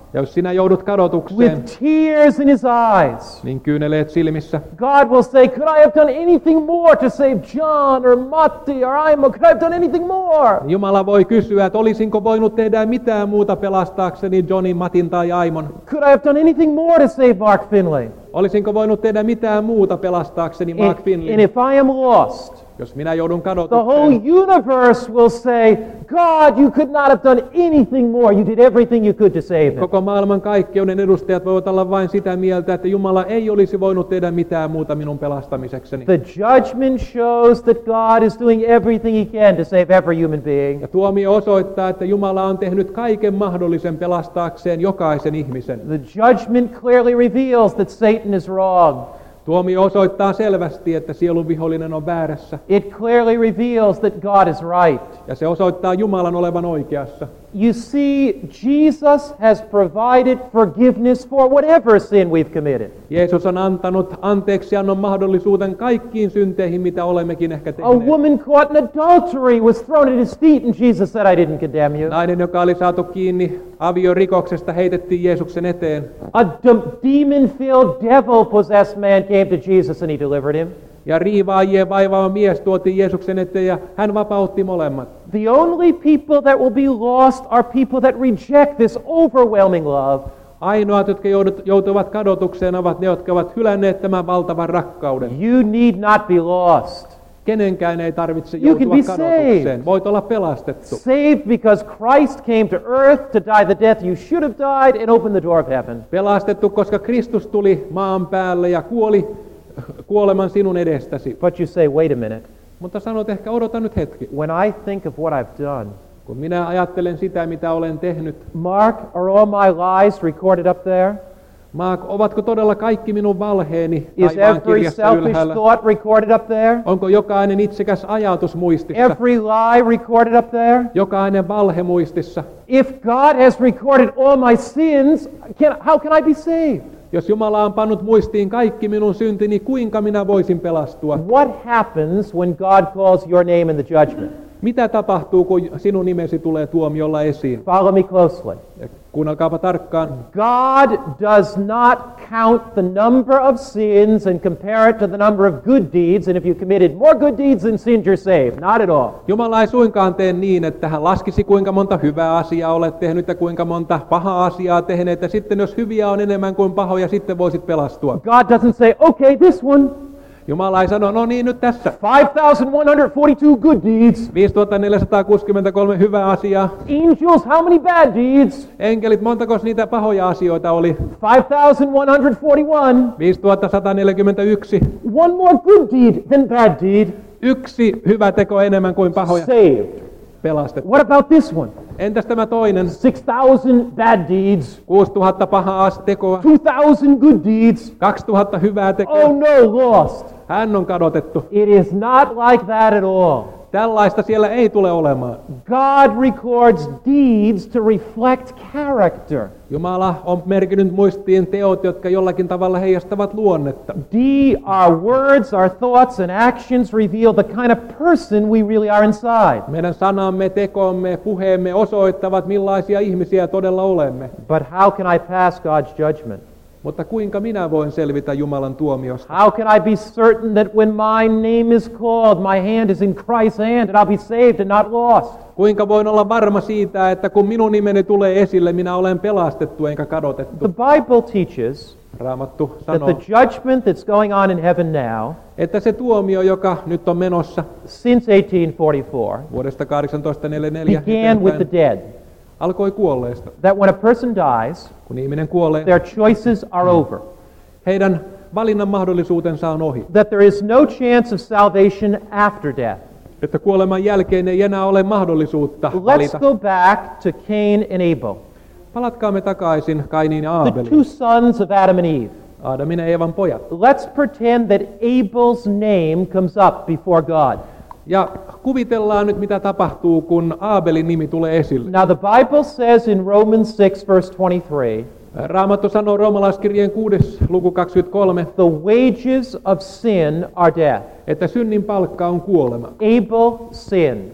Ja jos sinä joudut kadotukseen, with tears in his eyes, niin kyyneleet silmissä, God will say, could I have done anything more to save John or Matti or Aimo? Could I have done anything more? Jumala voi kysyä, että olisinko voinut tehdä mitään muuta pelastaakseni Johnin, Matin tai Aimon? Could I have done anything more to save Mark Finley? Olisinko voinut tehdä mitään muuta pelastaakseni Mark And, Finley? and if I am lost, Jos minä joudun the whole kadotukseen, universe will say, God, you could not have done anything more. You did everything you could to save him. koko maailman kaikkeuden edustajat voivat olla vain sitä mieltä, että Jumala ei olisi voinut tehdä mitään muuta minun pelastamisekseni. The judgment shows that God is doing everything he can to save every human being. Ja tuomio osoittaa, että Jumala on tehnyt kaiken mahdollisen pelastaakseen jokaisen ihmisen. The judgment clearly reveals that Satan is wrong. Tuomio osoittaa selvästi, että sielun vihollinen on väärässä. It clearly reveals that God is right. Ja se osoittaa Jumalan olevan oikeassa. You see, Jesus has provided forgiveness for whatever sin we've committed. Jeesus on antanut anteeksiannon mahdollisuuden kaikkiin synteihin, mitä olemmekin ehkä A tehneet. woman caught in adultery was thrown at his feet, and Jesus said, I didn't condemn you. Nainen, joka oli saatu kiinni aviorikoksesta, heitettiin Jeesuksen eteen. A de- demon-filled, devil-possessed man came to Jesus and he delivered him. Ja riivaajien vaivaava mies tuotiin Jeesuksen eteen ja hän vapautti molemmat. The only people that will be lost are people that reject this overwhelming love. Ainoat, jotka joudut- joutuvat kadotukseen, ovat ne, jotka ovat hylänneet tämän valtavan rakkauden. You need not be lost. Kenenkään ei tarvitse You can joutua be kadotukseen. saved. Voit olla pelastettu. Saved because Christ came to earth to die the death you should have died and open the door of heaven. Pelastettu, koska Kristus tuli maan päälle ja kuoli kuoleman sinun edestäsi. But you say, wait a minute. Mutta sanot ehkä, odota nyt hetki. When I think of what I've done, Kun minä ajattelen sitä, mitä olen tehnyt, Mark, are all my lies recorded up there? Mark, ovatko todella kaikki minun valheeni Is taivaan every kirjassa selfish ylhäällä? thought recorded up there? Onko jokainen itsekäs ajatus muistissa? Every lie recorded up there? Jokainen valhe muistissa? If God has recorded all my sins, can, how can I be saved? Jos Jumala on pannut muistiin kaikki minun syntini, kuinka minä voisin pelastua? What happens when God calls your name in the judgment? Mitä tapahtuu, kun sinun nimesi tulee tuomiolla esiin? Follow me closely. Ja kuunnelkaapa tarkkaan. God does not count the number of sins and compare it to the number of good deeds, and if you committed more good deeds than sins, you're saved. Not at all. Jumala ei suinkaan tee niin, että hän laskisi kuinka monta hyvää asiaa olet tehnyt ja kuinka monta pahaa asiaa tehneet, ja sitten jos hyviä on enemmän kuin pahoja, sitten voisit pelastua. God doesn't say, okay, this one, Jumala ei sano, no niin nyt tässä. five thousand one hundred forty-two good deeds. viisituhattaneljäsataakuusikymmentäkolme hyvää asiaa. Angels, how many bad deeds? Enkelit, montako niitä pahoja asioita oli? five thousand one hundred forty-one. viisituhattasataneljäkymmentäyksi. One more good deed than bad deed. Yksi hyvä teko enemmän kuin pahoja. Saved. Pelastettu. What about this one? Entäs tämä toinen? six thousand bad deeds. kuusituhatta pahaa tekoa. two thousand good deeds. kaksituhatta hyvää tekoa. Oh no, lost. Hän on kadotettu. It is not like that at all. Tällaista siellä ei tule olemaan. God records deeds to reflect character. Jumala on merkinnyt muistiin teot, jotka jollakin tavalla heijastavat luonnetta. D, our words, our thoughts and actions reveal the kind of person we really are inside. Meidän sanamme, tekomme, puheemme osoittavat, millaisia ihmisiä todella olemme. But how can I pass God's judgment? Mutta kuinka minä voin selvitä Jumalan tuomiosta? How can I be certain that when my name is called, my hand is in Christ's hand and I'll be saved and not lost? Kuinka voin olla varma siitä, että kun minun nimeni tulee esille, minä olen pelastettu enkä kadotettu? The Bible teaches Raamattu that sanoo, the judgment that's going on in heaven now, että se tuomio, joka nyt on menossa since eighteen forty-four, vuodesta tuhatkahdeksansataaneljäkymmentäneljä began with the eteenpäin, dead. alkoi kuolleista. That when a person dies, Kun ihminen kuolee, their choices are over. heidän valinnan mahdollisuutensa on ohi. That there is no chance of salvation after death. Että kuoleman jälkeen ei enää ole mahdollisuutta Let's valita. go back to Cain and Abel, Palatkaamme takaisin Kainiin ja the two Aabeliin, sons of Adam and Eve. Aadamin ja Eevan pojat. Let's pretend that Abel's name comes up before God. Ja kuvitellaan nyt, mitä tapahtuu, kun Aabelin nimi tulee esille. Now the Bible says in Romans six verse twenty-three, Raamattu sanoo roomalaiskirjeen kuudes luku kaksikymmentäkolme, the wages of sin are death. että synnin palkka on kuolema. Abel sinned.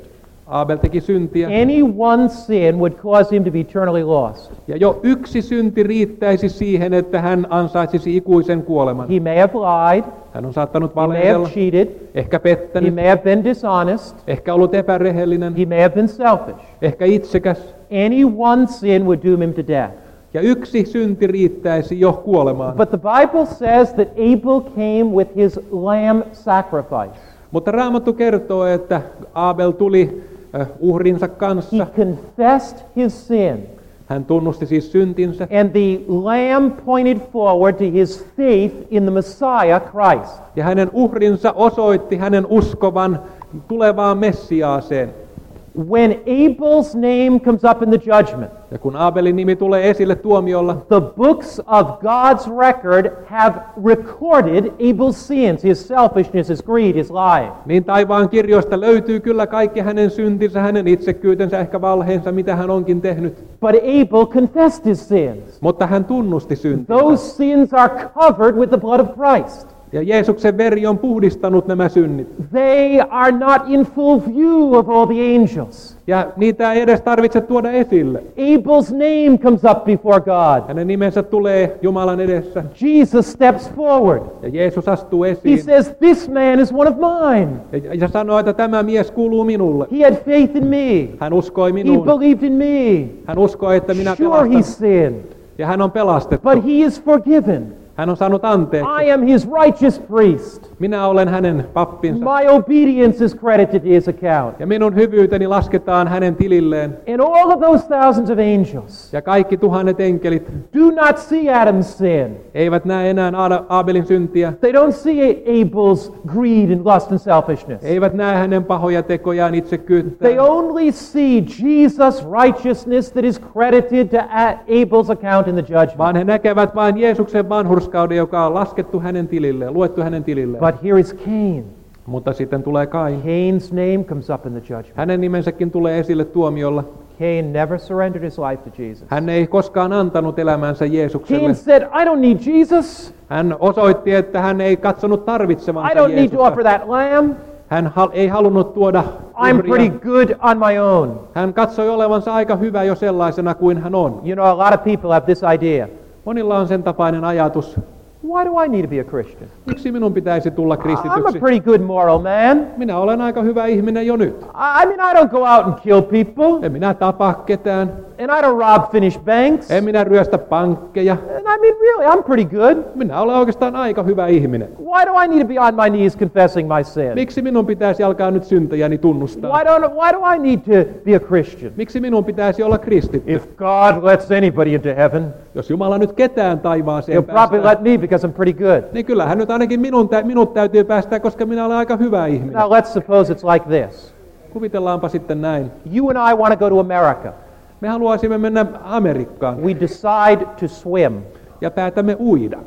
Abel teki syntiä. Any one sin would cause him to be eternally lost. Ja jo yksi synti riittäisi siihen, että hän ansaitsisi ikuisen kuoleman. He may have lied. Hän on saattanut He may have valehdella, cheated. ehkä He pettänyt, may have been dishonest. ehkä ollut epärehellinen, He may have been selfish. ehkä itsekäs. Any one sin would doom him to death. Ja yksi synti riittäisi jo kuolemaan. But the Bible says that Abel came with his lamb sacrifice. Mutta Raamattu kertoo, että Abel tuli äh, uhrinsa He kanssa. confessed his sin. Hän tunnusti siis syntinsä. And the lamb pointed forward to his faith in the Messiah, Christ. Ja hänen uhrinsa osoitti hänen uskovan tulevaan Messiaaseen. When Abel's name comes up in the judgment, Ja kun Abelin nimi tulee esille tuomiolla, the books of God's record have recorded Abel's sins, his selfishness, his greed, his lying. niin taivaan kirjoista löytyy kyllä kaikki hänen syntinsä, hänen itsekkyytensä, ehkä valheensa, mitä hän onkin tehnyt. But Abel confessed his sins. Mutta hän tunnusti syntinsä. Those sins are covered with the blood of Christ. Ja Jeesuksen veri on puhdistanut nämä synnit. They are not in full view of all the angels. Ja niitä ei edes tarvitse tuoda esille. Abel's name comes up before God. Hänen nimensä tulee Jumalan edessä. Jesus steps forward. Ja Jeesus astuu He esiin. says, "This man is one of mine. Ja, ja sanoo, että tämä mies kuuluu minulle. He had faith in me. Hän uskoi He minuun. believed in me. Hän uskoi, että minä Sure, he pelastan. sinned, Ja hän on pelastettu. but he is forgiven. Hän on saanut anteeksi. I am his righteous priest. Minä olen hänen pappinsa. My obedience is credited to his account." Ja minun hyvyyteni lasketaan hänen tililleen. And all of those thousands of angels Ja kaikki tuhannet enkelit do not see Adam's sin. eivät näe enää Aada- Aabelin syntiä. They don't see Abel's greed and lust and selfishness. Eivät näe hänen pahoja tekojaan They itsekkyyttään. only see Jesus' righteousness that is credited to A- Abel's account in the judgment. Vaan he näkevät vain Jeesuksen vanhurskauden, joka on laskettu hänen tililleen, luettu hänen tililleen. But here is Cain. Mutta sitten tulee Kain. Cain's name comes up in the judgment. Hänen nimensäkin tulee esille tuomiolla. Cain never surrendered his life to Jesus. Hän ei koskaan antanut elämänsä Jeesukselle. Cain said, "I don't need Jesus. Hän osoitti, että hän ei katsonut I tarvitsevansa don't need to offer Jeesusta. that lamb. Hän hal- ei halunnut tuoda I'm pretty uhria. good on my own." Hän katsoi olevansa aika hyvä jo sellaisena kuin hän on. You know, a lot of people have this idea. Monilla on sen tapainen ajatus. Why do I need to be a Christian? Miksi minun pitäisi tulla I'm a kristityksi? pretty good moral man. Minä olen aika hyvä ihminen jo nyt. I I mean, I don't go out and kill people. En minä tapaa ketään. And I don't rob Finnish banks. En minä ryöstä pankkeja. And I mean, really, I'm pretty good. Minä olen oikeastaan aika hyvä ihminen. Why do I need to be on my knees confessing my sin? Miksi minun pitäisi alkaa nyt syntejäni tunnustaa? Why don't why do I need to be a Christian? Miksi minun pitäisi olla kristitty? If God lets anybody into heaven, Jos Jumala nyt ketään taivaaseen he'll probably päästää, let me because I'm pretty good. niin kyllähän nyt ainakin minun, tä- minut täytyy päästää, koska minä olen aika hyvä ihminen. Now let's suppose it's like this. Kuvitellaanpa sitten näin. You and I want to go to America. Me haluaisimme mennä Amerikkaan We decide to swim. ja päätämme uida.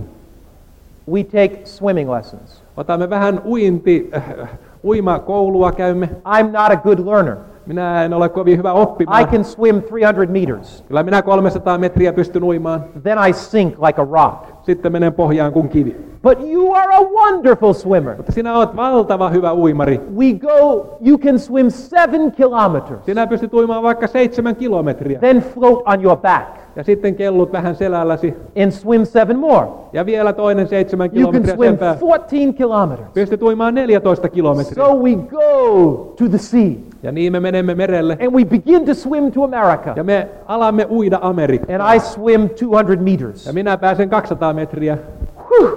We take swimming lessons. Otamme vähän uinti, äh, uimakoulua käymme. I'm not a good learner. Minä en ole kovin hyvä I oppimaan. can swim three hundred meters. Kyllä minä kolmesataa metriä pystyn uimaan. Then I sink like a rock. Sitten menen pohjaan kuin kivi. But you are a wonderful swimmer. Mutta sinä olet valtava hyvä uimari. We go, you can swim seven kilometers, Sinä pystyt uimaan vaikka seitsemän kilometriä. then float on your back Ja sitten kellut vähän selälläsi. and swim seven more. Ja vielä toinen seitsemän You can kilometriä swim sen päälle. fourteen kilometers. Pystyt uimaan neljätoista kilometriä. So we go to the sea Ja niin me menemme merelle. and we begin to swim to America. Ja me alamme uida Amerikkaan. And I swim two hundred meters. Ja minä pääsen kaksisataa metriä. Whew.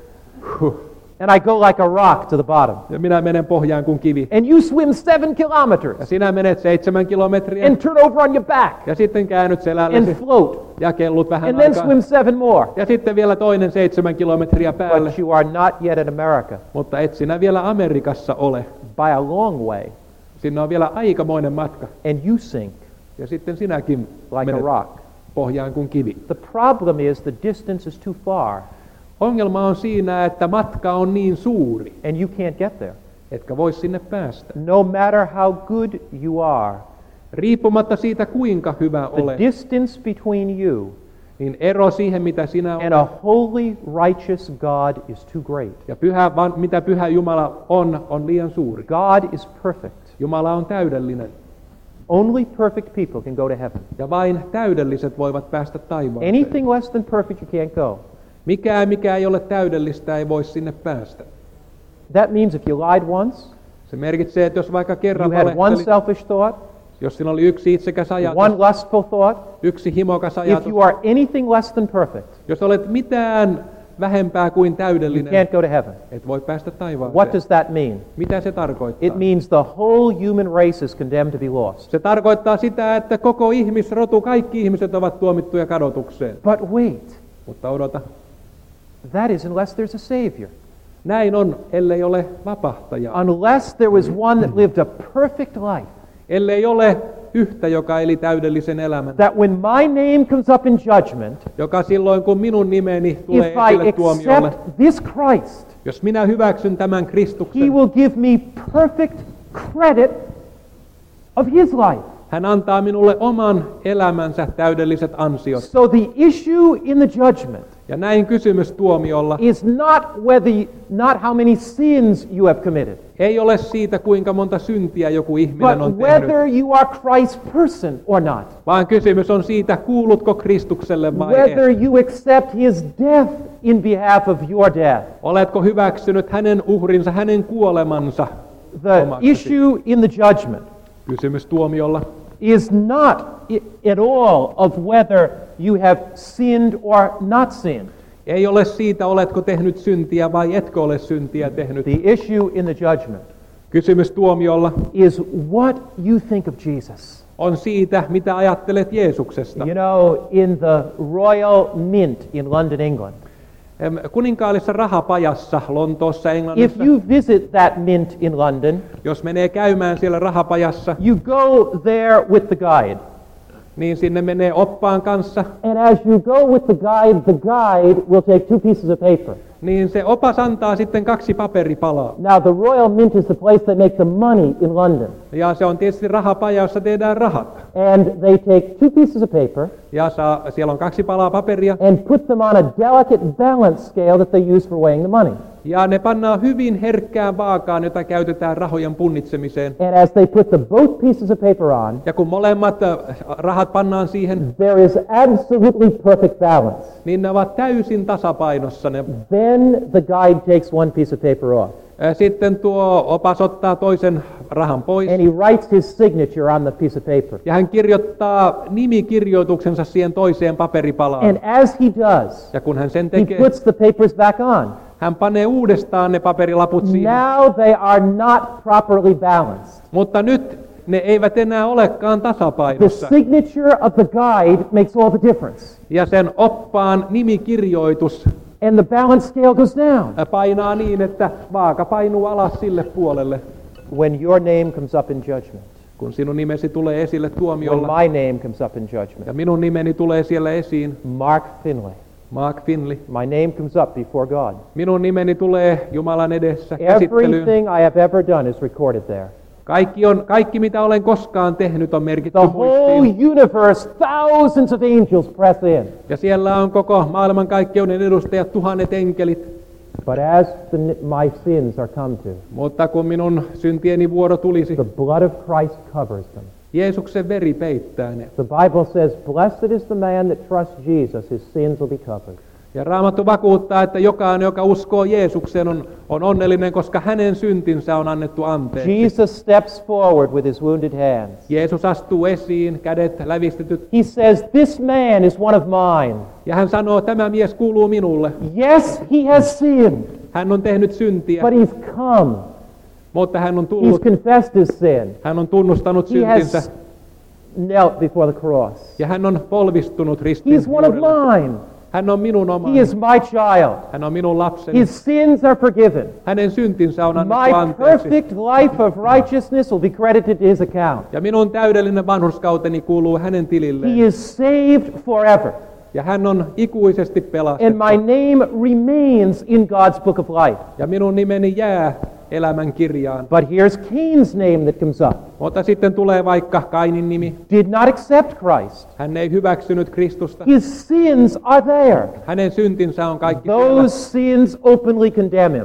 And I go like a rock to the bottom. Ja minä menen pohjaan kuin kivi. And you swim seven Ja kilometers sinä menet seitsemän kilometriä. and turn over on your back Ja sitten käännyt and selälläsi. float Ja kellut vähän and then aikaa. swim seven more. Ja sitten vielä toinen seitsemän kilometriä päälle. But you are not yet in America Mutta et sinä vielä Amerikassa ole. by a long way. Sinne on vielä aikamoinen matka. And you sink Ja sitten sinäkin like a menet rock. pohjaan kuin kivi. The problem is the distance is too far Ongelma on siinä, että matka on niin suuri, and you can't get there. etkä voi sinne päästä. No matter how good you are, Riippumatta siitä, kuinka hyvä the olet, distance between you niin ero siihen, mitä sinä and olet, a holy, righteous God is too great. ja pyhä, van- mitä pyhä Jumala on, on liian suuri. God is perfect. Jumala on täydellinen. Only perfect people can go to heaven. Ja vain täydelliset voivat päästä taivaaseen. Anything less than perfect, you can't go. Mikään, mikä ei ole täydellistä, ei voi sinne päästä. That means if you lied once, Se merkitsee, että jos vaikka kerran you had one valehtelit, selfish thought, jos sinulla oli yksi itsekäs ajatus, one lustful thought, yksi himokas if ajatus, you are anything less than perfect, jos olet mitään vähempää kuin you täydellinen, can't go to heaven. et voi päästä taivaaseen. What does that mean? Mitä se tarkoittaa? It means the whole human race is condemned to be lost. Se tarkoittaa sitä, että koko ihmisrotu, kaikki ihmiset ovat tuomittuja kadotukseen. But wait, Mutta odota, that is unless there's a Savior. näin on, ellei ole vapahtajaa. Unless there was one that lived a perfect life. Ellei ole yhtä, joka eli täydellisen elämän. That when my name comes up in judgment, Joka silloin, kun minun nimeni tulee if I esille tuomiolle, accept this Christ, jos minä hyväksyn tämän He Kristuksen, will give me perfect credit of His life. hän antaa minulle oman elämänsä täydelliset ansiot. So the issue in the judgment Ja näin kysymys tuomiolla is not whether, not how many sins you have committed, ei ole siitä, kuinka monta syntiä joku ihminen on but tehnyt, whether you are Christ's person or not. vaan kysymys on siitä, kuulutko Kristukselle vai Whether et. you accept His death in behalf of your death. Oletko hyväksynyt hänen uhrinsa, hänen kuolemansa? The omaksesi? issue in the judgment Kysymys tuomiolla is not i- at all of whether you have sinned or not sinned. ei ole siitä, oletko tehnyt syntiä vai etkö ole syntiä tehnyt. The issue in the judgment Kysymys tuomiolla is what you think of Jesus. on siitä, mitä ajattelet Jeesuksesta. You know, in the Royal Mint in London, England, Em, Kuninkaallisessa rahapajassa Lontoossa, if Englannissa, you visit that mint in London, jos menee käymään siellä rahapajassa, you go there with the guide. niin sinne menee oppaan kanssa, And as you go with the guide, the guide will take two pieces of paper. niin se opas antaa sitten kaksi paperipalaa. Now, the Royal Mint is the place they make the money in London. Ja se on tietysti rahapaja, jossa tehdään rahat. And they take two pieces of paper Ja saa, siellä on kaksi palaa paperia, and put them on a delicate balance scale that they use for weighing the money. ja ne pannaan hyvin herkkään vaakaan, jota käytetään rahojen punnitsemiseen. And as they put the both pieces of paper on, Ja kun molemmat äh, rahat pannaan siihen, there is absolutely perfect balance. niin ne ovat täysin tasapainossa. Ne. Then the guide takes one piece of paper off. Äh, Sitten tuo opas ottaa toisen rahan pois, And he writes his signature on the piece of paper. ja hän kirjoittaa nimikirjoituksensa siihen toiseen paperipalaan. And as he does, Ja kun hän sen he tekee, puts the papers back on. hän panee uudestaan ne paperilaput siihen. Now they are not properly balanced. Mutta nyt ne eivät enää olekaan The tasapainossa. signature of the guide makes all the difference. Ja sen oppaan nimikirjoitus And the balance scale goes down. painaa niin, että vaaka painuu alas sille puolelle. When your name comes up in judgment, Kun sinun nimesi tulee esille when tuomiolla, my name comes up in judgment, ja minun nimeni tulee siellä esiin, Mark Finlay, Mark Finley. my name comes up before God. Minun nimeni tulee Jumalan edessä käsittelyyn. Everything I have ever done is recorded there. Kaikki, on, kaikki mitä olen koskaan tehnyt on merkitty The whole muistiin. universe, thousands of angels press in. Ja siellä on koko maailmankaikkeuden edustajat, tuhannet enkelit. But as the, my sins are come to, Mutta kun minun syntieni vuoro tulisi, the blood of Christ covers them. Jeesuksen veri peittää ne. The Bible says, blessed is the man that trusts Jesus, his sins will be covered. Ja Raamattu vakuuttaa, että jokainen, joka uskoo Jeesukseen, on, on onnellinen, koska hänen syntinsä on annettu anteeksi. Jesus steps forward with his wounded hands. Jeesus astuu esiin, kädet lävistetyt, He says, this man is one of mine. ja hän sanoo, tämä mies kuuluu minulle. Yes, he has sinned, Hän on tehnyt syntiä, but he's come. mutta hän on He's tullut, confessed his sin. hän on tunnustanut He syntinsä, has knelt before the cross. ja hän on polvistunut ristin He's one of juurelle. mine. Hän on minun He omani. is my child. Hän on minun lapseni. His sins are forgiven. Hänen syntinsä on annettu My anteeksi. perfect life of righteousness will be credited to his account. Ja minun täydellinen vanhurskauteni kuuluu hänen tililleen. He is saved forever. Ja hän on ikuisesti And pelastettu. my name remains in God's book of life. Ja minun nimeni jää elämän kirjaan. But here's Cain's name that comes up. Mutta sitten tulee vaikka Kainin nimi. Did not accept Christ. Hän ei hyväksynyt Kristusta. His sins are there. Hänen syntinsä on kaikki siellä. Those sins openly condemn him.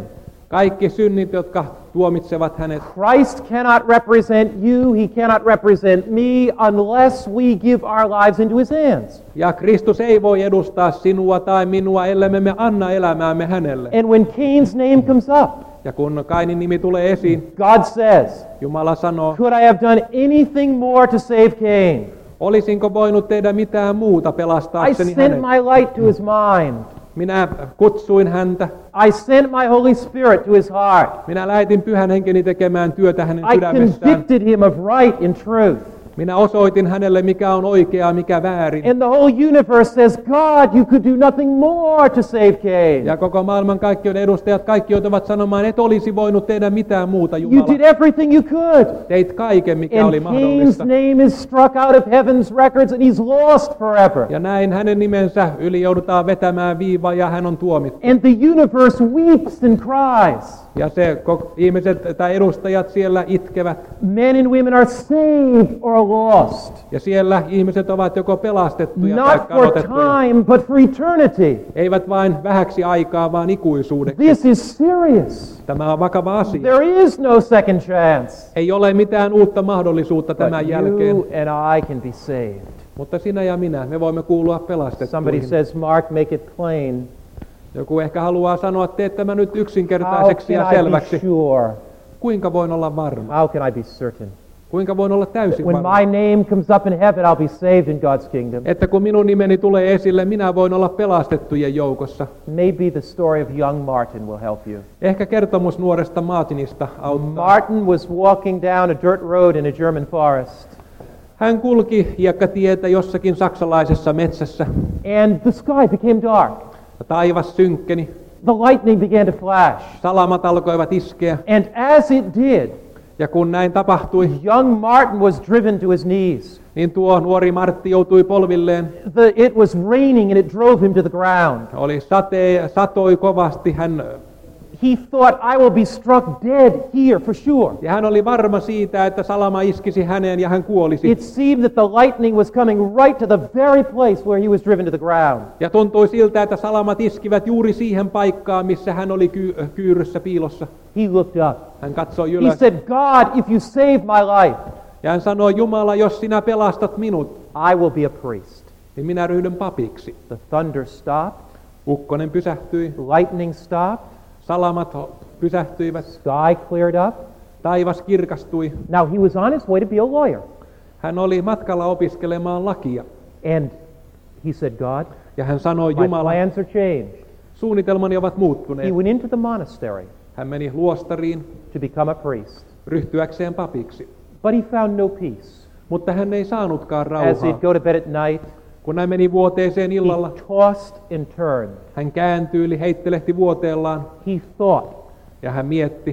Kaikki synnit, jotka tuomitsevat hänet. Christ cannot represent you, he cannot represent me unless we give our lives into his hands. Ja Kristus ei voi edustaa sinua tai minua, ellei me anna elämäämme hänelle. And when Cain's name comes up, ja kun Kainin nimi tulee esiin, God says, Jumala sanoo, could I have done anything more to save Cain? Olisinko voinut tehdä mitään muuta I pelastaakseni sent hänet? my light to his mind. Minä kutsuin häntä. I sent my Holy Spirit to his heart. Minä lähetin Pyhän Henkeni tekemään työtä hänen I sydämessään. convicted him of right and truth. Minä osoitin hänelle, mikä on oikeaa, mikä väärin. And the whole universe says, God, you could do nothing more to save Cain. Ja koko maailman kaikkien edustajat, kaikki joutuvat sanomaan, et olisi voinut tehdä mitään muuta, You Jumala. did everything you could. Teit kaiken, mikä oli And Cain's mahdollista. name is struck out of heaven's records and he's lost forever. Ja näin hänen nimensä yli joudutaan vetämään viivaa ja hän on tuomittu. And the universe weeps and cries. Ja se ihmiset tai edustajat siellä itkevät. Men and women are saved or lost. Ja siellä ihmiset ovat joko pelastettuja tai Not for kadotettuja. time, but for eternity. Eivät vain vähäksi aikaa, vaan ikuisuudeksi. This is serious. Tämä on vakava asia. There is no second chance. Ei ole mitään uutta mahdollisuutta tämän But jälkeen. you and I can be saved. Mutta sinä ja minä, me voimme kuulua Somebody pelastettuihin. says, Mark, make it plain. Joku ehkä haluaa sanoa, tee tämä nyt How yksinkertaiseksi ja can I be selväksi. sure? Kuinka voin olla varma? How can I be certain? Kuinka voin olla täysin When varma? my name comes up in heaven, I'll be saved in God's kingdom. Että kun minun nimeni tulee esille, minä voin olla pelastettujen joukossa. Maybe the story of young Martin will help you. Ehkä kertomus nuoresta Martinista auttaa. Martin was walking down a dirt road in a German forest, Hän kulki hiekkatietä jossakin saksalaisessa metsässä. and the sky became dark. Taivas synkkeni. The lightning began to flash. Salamat alkoivat iskeä. And as it did, Ja kun näin tapahtui, young Martin was driven to his knees. niin tuo nuori Martti joutui polvilleen. The, it was raining and it drove him to the ground. Oli satee, satoi kovasti. Hän, He thought, I will be struck dead here for sure. ja hän oli varma siitä, että salama iskisi häneen ja hän kuolisi. It seemed that the lightning was coming right to the very place where he was driven to the ground. Ja tuntui siltä, että salamat iskivät juuri siihen paikkaan, missä hän oli ky- kyyryssä piilossa. He looked up. Hän katsoi He ylös said, God, if you save my life, ja hän sanoi, Jumala, jos sinä pelastat minut, I will be a priest. niin minä ryhdyn papiksi. The thunder stopped. Ukkonen pysähtyi, Lightning stopped. salamat pysähtyivät, Sky cleared up. taivas kirkastui. Now he was on his way to be a lawyer. Hän oli matkalla opiskelemaan lakia. And he said, God, Ja hän sanoi, my Jumala, plans are changed. suunnitelmani ovat He muuttuneet. went into the monastery Hän meni luostariin to become a priest. ryhtyäkseen papiksi. But he found no peace. Mutta hän ei saanutkaan As rauhaa. he'd go to bed at night, Kun hän meni vuoteeseen illalla, he tossed and turned. hän kääntyi, heittelehti vuoteellaan He thought, ja hän mietti,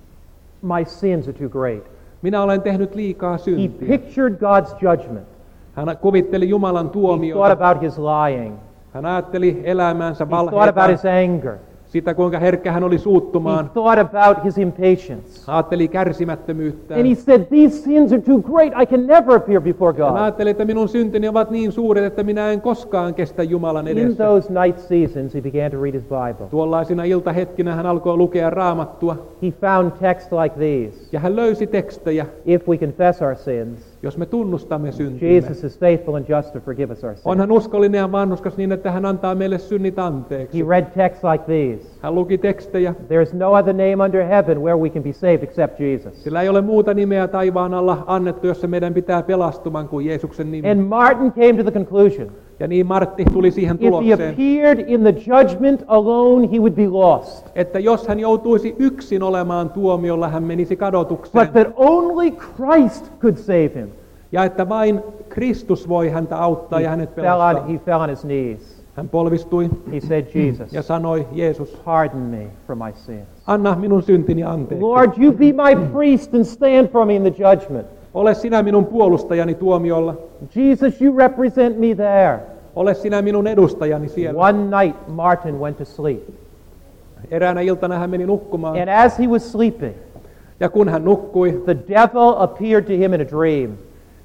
my sins are too great. minä olen tehnyt liikaa He syntiä. pictured God's judgment. Hän kuvitteli Jumalan He thought tuomiota. about his lying. Hän ajatteli elämäänsä He thought about valheita, his anger. sitä kuinka herkkä hän oli He suuttumaan. thought about his impatience. Ajatteli kärsimättömyyttään. And he said, these sins are too great. I can never appear before Hän God. ajatteli, että minun syntini ovat niin suuret, että minä en koskaan kestä Jumalan In edessä. those night seasons, he began to read his Bible. Tuollaisina iltahetkinä hän alkoi lukea Raamattua He found texts like these. ja hän löysi tekstejä, If we confess our sins, jos me tunnustamme syntimme. Jesus is faithful and just to forgive us our On sins. hän uskollinen ja vanhurskas niin, että hän antaa meille synnit He anteeksi. read texts like these. Hän luki tekstejä, There is no other name under heaven where we can be saved except Jesus. sillä ei ole muuta nimeä taivaan alla annettu, jossa meidän pitää pelastuman kuin Jeesuksen nimi. And Martin came to the conclusion, Ja niin Martti tuli siihen if he tulokseen, appeared in the judgment alone, he would be lost. että jos hän joutuisi yksin olemaan tuomiolla, hän menisi kadotukseen. But that only Christ could save him. Ja että vain Kristus voi häntä auttaa ja hänet He fell on, pelastaa. he fell on his knees. Hän polvistui He said, Jesus, ja sanoi, Jeesus, pardon me for my sins. anna minun syntini anteeksi. Lord, you be my priest and stand for me in the judgment. Ole sinä minun puolustajani tuomiolla. Jesus, you represent me there. Ole sinä minun edustajani siellä. One night, Martin went to sleep. Eräänä iltana hän meni nukkumaan. And as he was sleeping, Ja kun hän nukkui, the devil appeared to him in a dream.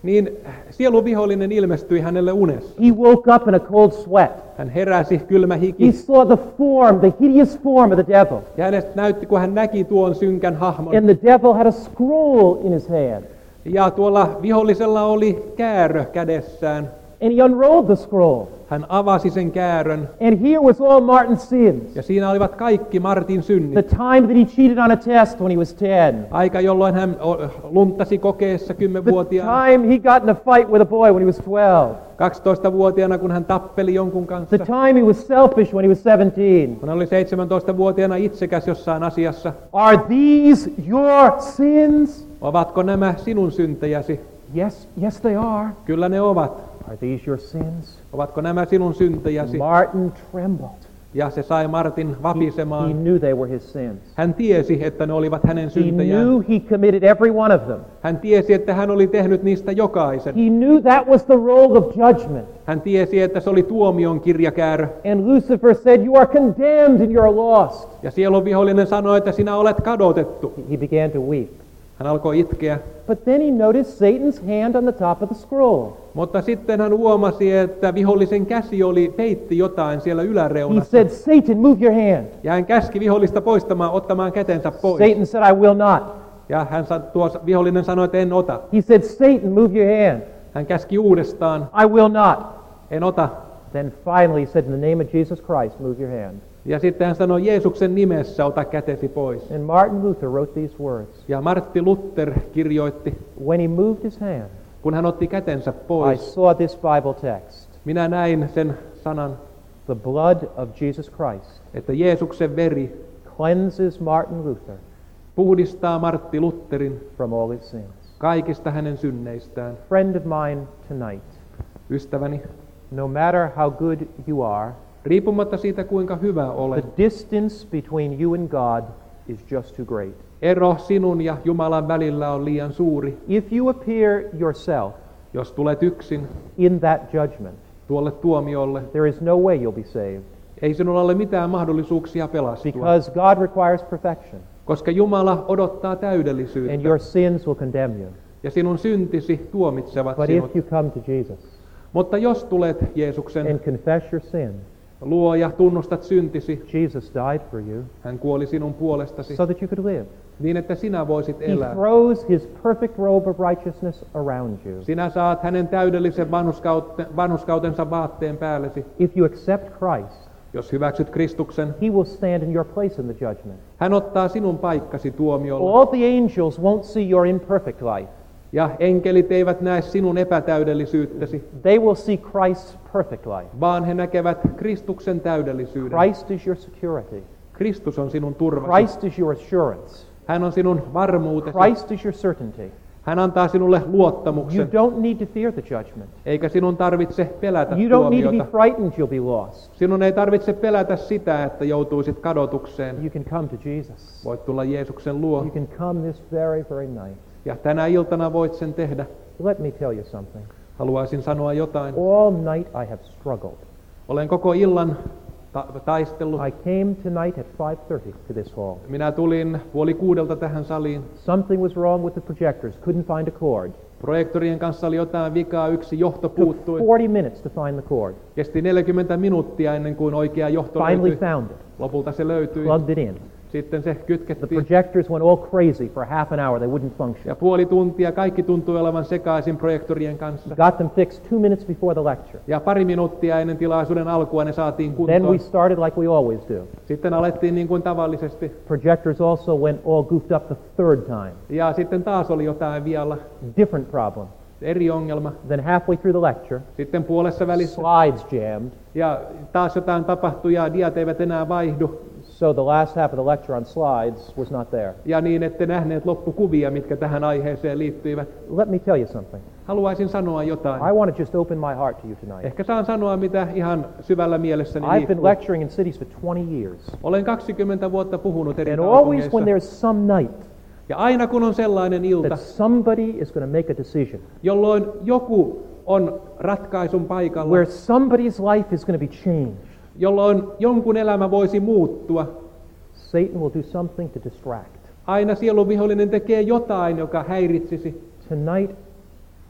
niin sielun vihollinen ilmestyi hänelle unessa. He woke up in a cold sweat. Hän heräsi, kylmä He hiki, saw the form, the hideous form of the devil. ja hänestä näytti, kun hän näki tuon synkän hahmon. And the devil had a scroll in his hand. Ja tuolla vihollisella oli käärö kädessään. And he unrolled the scroll. Hän avasi sen käärön, And here was all Martin's sins. ja siinä olivat kaikki Martin The synnit. time that he cheated on a test when he was ten. Aika, jolloin hän o- lunttasi kokeessa The kymmenvuotiaana. time he got in a fight with a boy when he was twelve. kaksitoistavuotiaana, kun hän tappeli jonkun kanssa. The time he was selfish when he was seventeen. Kun hän oli seitsemäntoistavuotiaana itsekäs jossain asiassa. Are these your sins? Ovatko nämä sinun syntejäsi? Yes, yes they are. Kyllä ne ovat. Are these your sins? Ovatko nämä sinun syntejäsi? Martin trembled. Ja se sai Martin He, he vapisemaan. knew they were his sins. Hän tiesi, että ne olivat hänen He syntejään. knew he committed every one of them. Hän tiesi, että hän oli tehnyt niistä jokaisen. He knew that was the roll of judgment. Hän tiesi, että se oli tuomion kirjakäärö. And Lucifer said, you are condemned and you are lost. Ja sielun vihollinen sanoi, että sinä olet kadotettu. He began to weep. Hän alkoi itkeä. But then he noticed Satan's hand on the top of the scroll. Mutta sitten hän huomasi, että vihollisen käsi oli peitti jotain siellä He yläreunassa. said, Satan, move your hand. Ja hän käski vihollista poistamaan, ottamaan kätensä pois. Satan said, I will not. Ja hän, sa- tuo vihollinen sanoi, että en ota. He said, Satan, move your hand. Hän käski uudestaan, I will not. en ota. Then finally he said, in the name of Jesus Christ, move your hand. Ja sitten hän sanoi, Jeesuksen nimessä ota kätesi pois. And Martin Luther wrote these words. Ja Martti Luther kirjoitti, When he moved his hand, kun hän otti kätensä I pois, saw this Bible text. minä näin sen sanan, The blood of Jesus Christ että Jeesuksen veri cleanses Martin Luther puhdistaa Martti Lutherin from all his sins. kaikista hänen synneistään. Friend of mine tonight, Ystäväni, no matter how good you are, riippumatta siitä kuinka hyvä the olet, distance between you and God is just too great. ero sinun ja Jumalan välillä on liian suuri. If you appear yourself Jos tulet yksin in that judgment, tuolle tuomiolle, there is no way you'll be saved ei sinulla ole mitään mahdollisuuksia pelastua, because God requires perfection koska Jumala odottaa and täydellisyyttä your sins will condemn you. ja sinun syntisi tuomitsevat But sinut. if you come to Jesus Mutta jos tulet Jeesuksen and confess your sin, luo ja tunnustat syntisi, Jesus died for you hän kuoli sinun puolestasi, so that you could live. niin että sinä voisit He elää. throws his perfect robe of righteousness around you. Sinä saat hänen täydellisen vanhuskaute- vanhuskautensa vaatteen päällesi. If you accept Christ, Jos hyväksyt Kristuksen, he will stand in your place in the judgment. hän ottaa sinun paikkasi tuomiolla. All the angels won't see your imperfect life. Ja enkelit eivät näe sinun epätäydellisyyttäsi, They will see Christ's perfect life. vaan he näkevät Kristuksen täydellisyyden. Christ is your security. Kristus on sinun turvasi. Christ is your assurance. Hän on sinun varmuutesi. Christ is your certainty. Hän antaa sinulle You luottamuksen, don't need to fear the judgment. eikä sinun tarvitse pelätä You don't need to be tuomiota. frightened you'll be lost. Sinun ei tarvitse pelätä sitä, että joutuisit kadotukseen. You can come to Jesus. Voit tulla Jeesuksen luo, You can come this very, very night. ja tänä iltana voit sen tehdä. Let me tell you something. Haluaisin sanoa jotain. All night I have struggled. Olen koko illan ta- taistellut. I came tonight at five thirty to this hall. Minä tulin puoli kuudelta tähän saliin. Something was wrong with the projectors. Couldn't find a cord. Projektorien kanssa oli jotain vikaa, yksi johto Took puuttui. forty minutes to find the cord. Kesti neljäkymmentä minuuttia ennen kuin oikea johto Finally löytyi. found it. Lopulta se löytyi. Plugged it in. Sitten se The kytkettiin. projectors went all crazy for half an hour. They wouldn't function. Ja puoli tuntia kaikki tuntui olevan sekaisin projektorien kanssa. Got them fixed two minutes before the lecture. Ja pari minuuttia ennen tilaisuuden alkua ne saatiin Then we kuntoon. started like we always do. Sitten alettiin niin kuin tavallisesti. Projectors also went all goofed up the third time. Ja sitten taas oli jotain vialla. Different problem. Eri ongelma. Then halfway through the lecture, Sitten puolessa välissä. slides jammed. Ja taas jotain tapahtui ja diat eivät enää vaihdu. So the last half of the lecture on slides was not there. Ja niin ette nähneet loppukuvia, mitkä tähän aiheeseen liittyivät. Let me tell you something. Haluaisin sanoa jotain. I want to just open my heart to you tonight. Ehkä saan sanoa, mitä ihan syvällä mielessäni I've been liikkuu. lecturing in cities for twenty years. Olen kaksikymmentä vuotta puhunut eri And always when kaupungeissa. there's some night Ja aina kun on sellainen ilta, that somebody is going to make a decision, jolloin joku on ratkaisun paikalla, where somebody's life is going to be changed, jolloin jonkun elämä voisi muuttua, Satan will do something to distract. aina sielun vihollinen tekee jotain, joka häiritsisi. Tonight,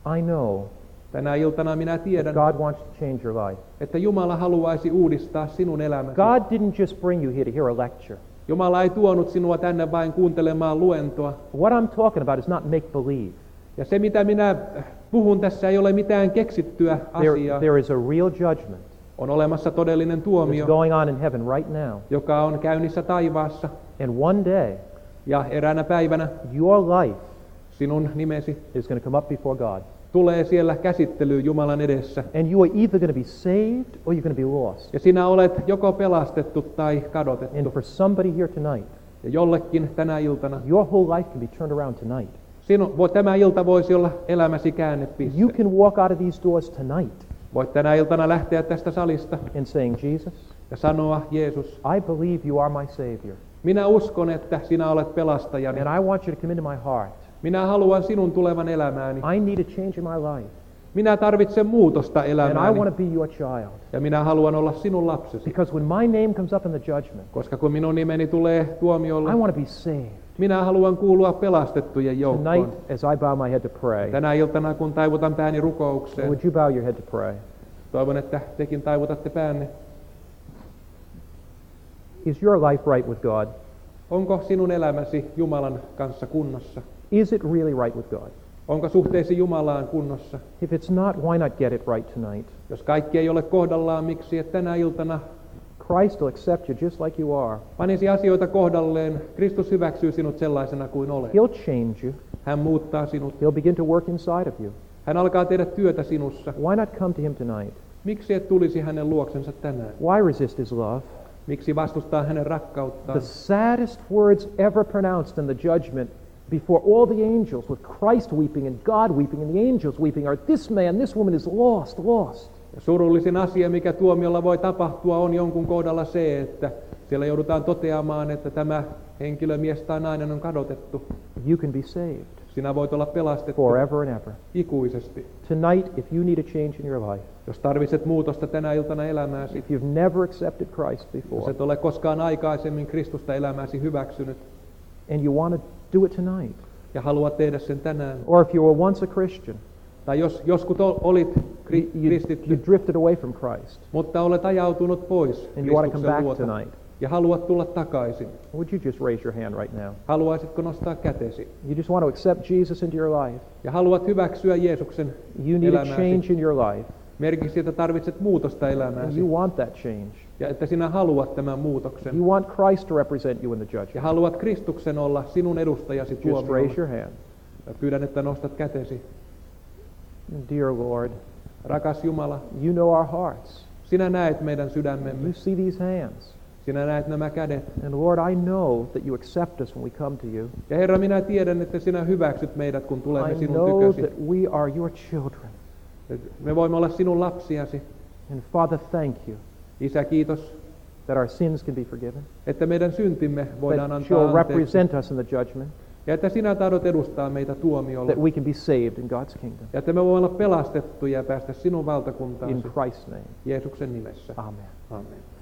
I know Tänä iltana minä that tiedän, God wants to change your life. että Jumala haluaisi uudistaa sinun elämäsi. God didn't just bring you here to hear a lecture. Jumala ei tuonut sinua tänne vain kuuntelemaan luentoa. What I'm talking about is not make-believe. Ja se, mitä minä puhun tässä, ei ole mitään keksittyä There, asiaa. there is a real judgment On olemassa todellinen that's tuomio, going on in heaven right now. joka on käynnissä taivaassa. And one day, Ja eräänä päivänä your life sinun nimesi is going to come up before God. tulee siellä käsittelyyn Jumalan edessä. And you are either going to be saved or you're going to be lost. Ja sinä olet joko pelastettu tai And kadotettu. for somebody here tonight, Ja jollekin tänä iltana, your whole life can be turned around tonight. sinu, vo- tämä ilta voisi olla elämäsi käännepiste. You can walk out of these doors tonight Voit tänä iltana lähteä tästä salista and saying, Jesus, ja sanoa, Jeesus, I believe you are my Savior. minä uskon, että sinä olet pelastajani. And I want you to come into my heart. Minä haluan sinun tulevan elämääni. I need a change in my life. Minä tarvitsen muutosta And I elämääni. want to be your child. Ja minä haluan olla sinun lapsesi. Because when my name comes up in the judgment, Koska kun minun nimeni tulee tuomiolle, I want to be saved. minä haluan kuulua pelastettujen joukkoon. Tonight, as I bow my head to pray, Tänä iltana, kun taivutan pääni rukoukseen, would you bow your head to pray? toivon, että tekin taivutatte päänne. Is your life right with God? Onko sinun elämäsi Jumalan kanssa kunnossa? Is it really right with God? Onko suhteesi Jumalaan kunnossa? If it's not, why not get it right tonight? Jos kaikki ei ole kohdallaan, miksi et tänä iltana Christ will accept you just like you are. panisi asioita kohdalleen? Kristus hyväksyy sinut sellaisena kuin olet. He'll change you. Hän muuttaa sinut. He'll begin to work inside of you. Hän alkaa tehdä työtä sinussa. Why not come to him tonight? Miksi et tulisi hänen luoksensa tänään? Why resist his love? Miksi vastustaa hänen rakkauttaan? The saddest words ever pronounced in the judgment before all the angels, with Christ weeping and God weeping and the angels weeping, are this man, this woman is lost, lost. Ja surullisin asia, mikä tuomiolla voi tapahtua, on jonkun kohdalla se, että siellä joudutaan toteamaan, että tämä henkilö, mies tai nainen on kadotettu. You can be saved Sinä voit olla pelastettu forever and ever. ikuisesti. Tonight, if you need a change in your life, Jos tarvitset muutosta tänä iltana elämääsi, if you've never accepted Christ jos before, et ole koskaan aikaisemmin Kristusta elämääsi hyväksynyt and you want to do it tonight, ja haluat tehdä sen tänään, or if you were once a Christian, tai jos joskus ol- olit kri- you, you, kristitty, you drifted away from Christ, mutta olet ajautunut pois and you want to come Kristuksen back luota tonight, ja haluat tulla takaisin, would you just raise your hand right now? haluaisitko nostaa kätesi You just want to accept Jesus into your life. ja haluat hyväksyä Jeesuksen You need a elämääsi. change in your life, Merkiksi, että tarvitset muutosta and elämääsi you want that change. ja että sinä haluat tämän muutoksen You want Christ to represent you in the ja judgment. haluat Kristuksen olla sinun edustajasi Just raise tuomiolla. your hand. Ja pyydän, että nostat kätesi. Dear Lord, Rakas Jumala, you know our hearts. sinä näet meidän sydämemme, You see these hands. sinä näet nämä kädet. And Lord, I know that you accept us when we come to you. Ja Herra, minä tiedän, että sinä hyväksyt meidät, kun tulemme I sinun know tykösi. that we are your children. Me voimme olla sinun lapsiasi. And Father, thank you Isä, kiitos, that our sins can be forgiven, että meidän syntimme voidaan that antaa you'll anteeksi. represent us in the judgment, Ja että sinä tahdot edustaa meitä tuomiolla. that we can be saved in God's kingdom. Ja että me voimme olla pelastettuja ja päästä sinun valtakuntaasi. In Christ's name, Jeesuksen nimessä. amen. Amen.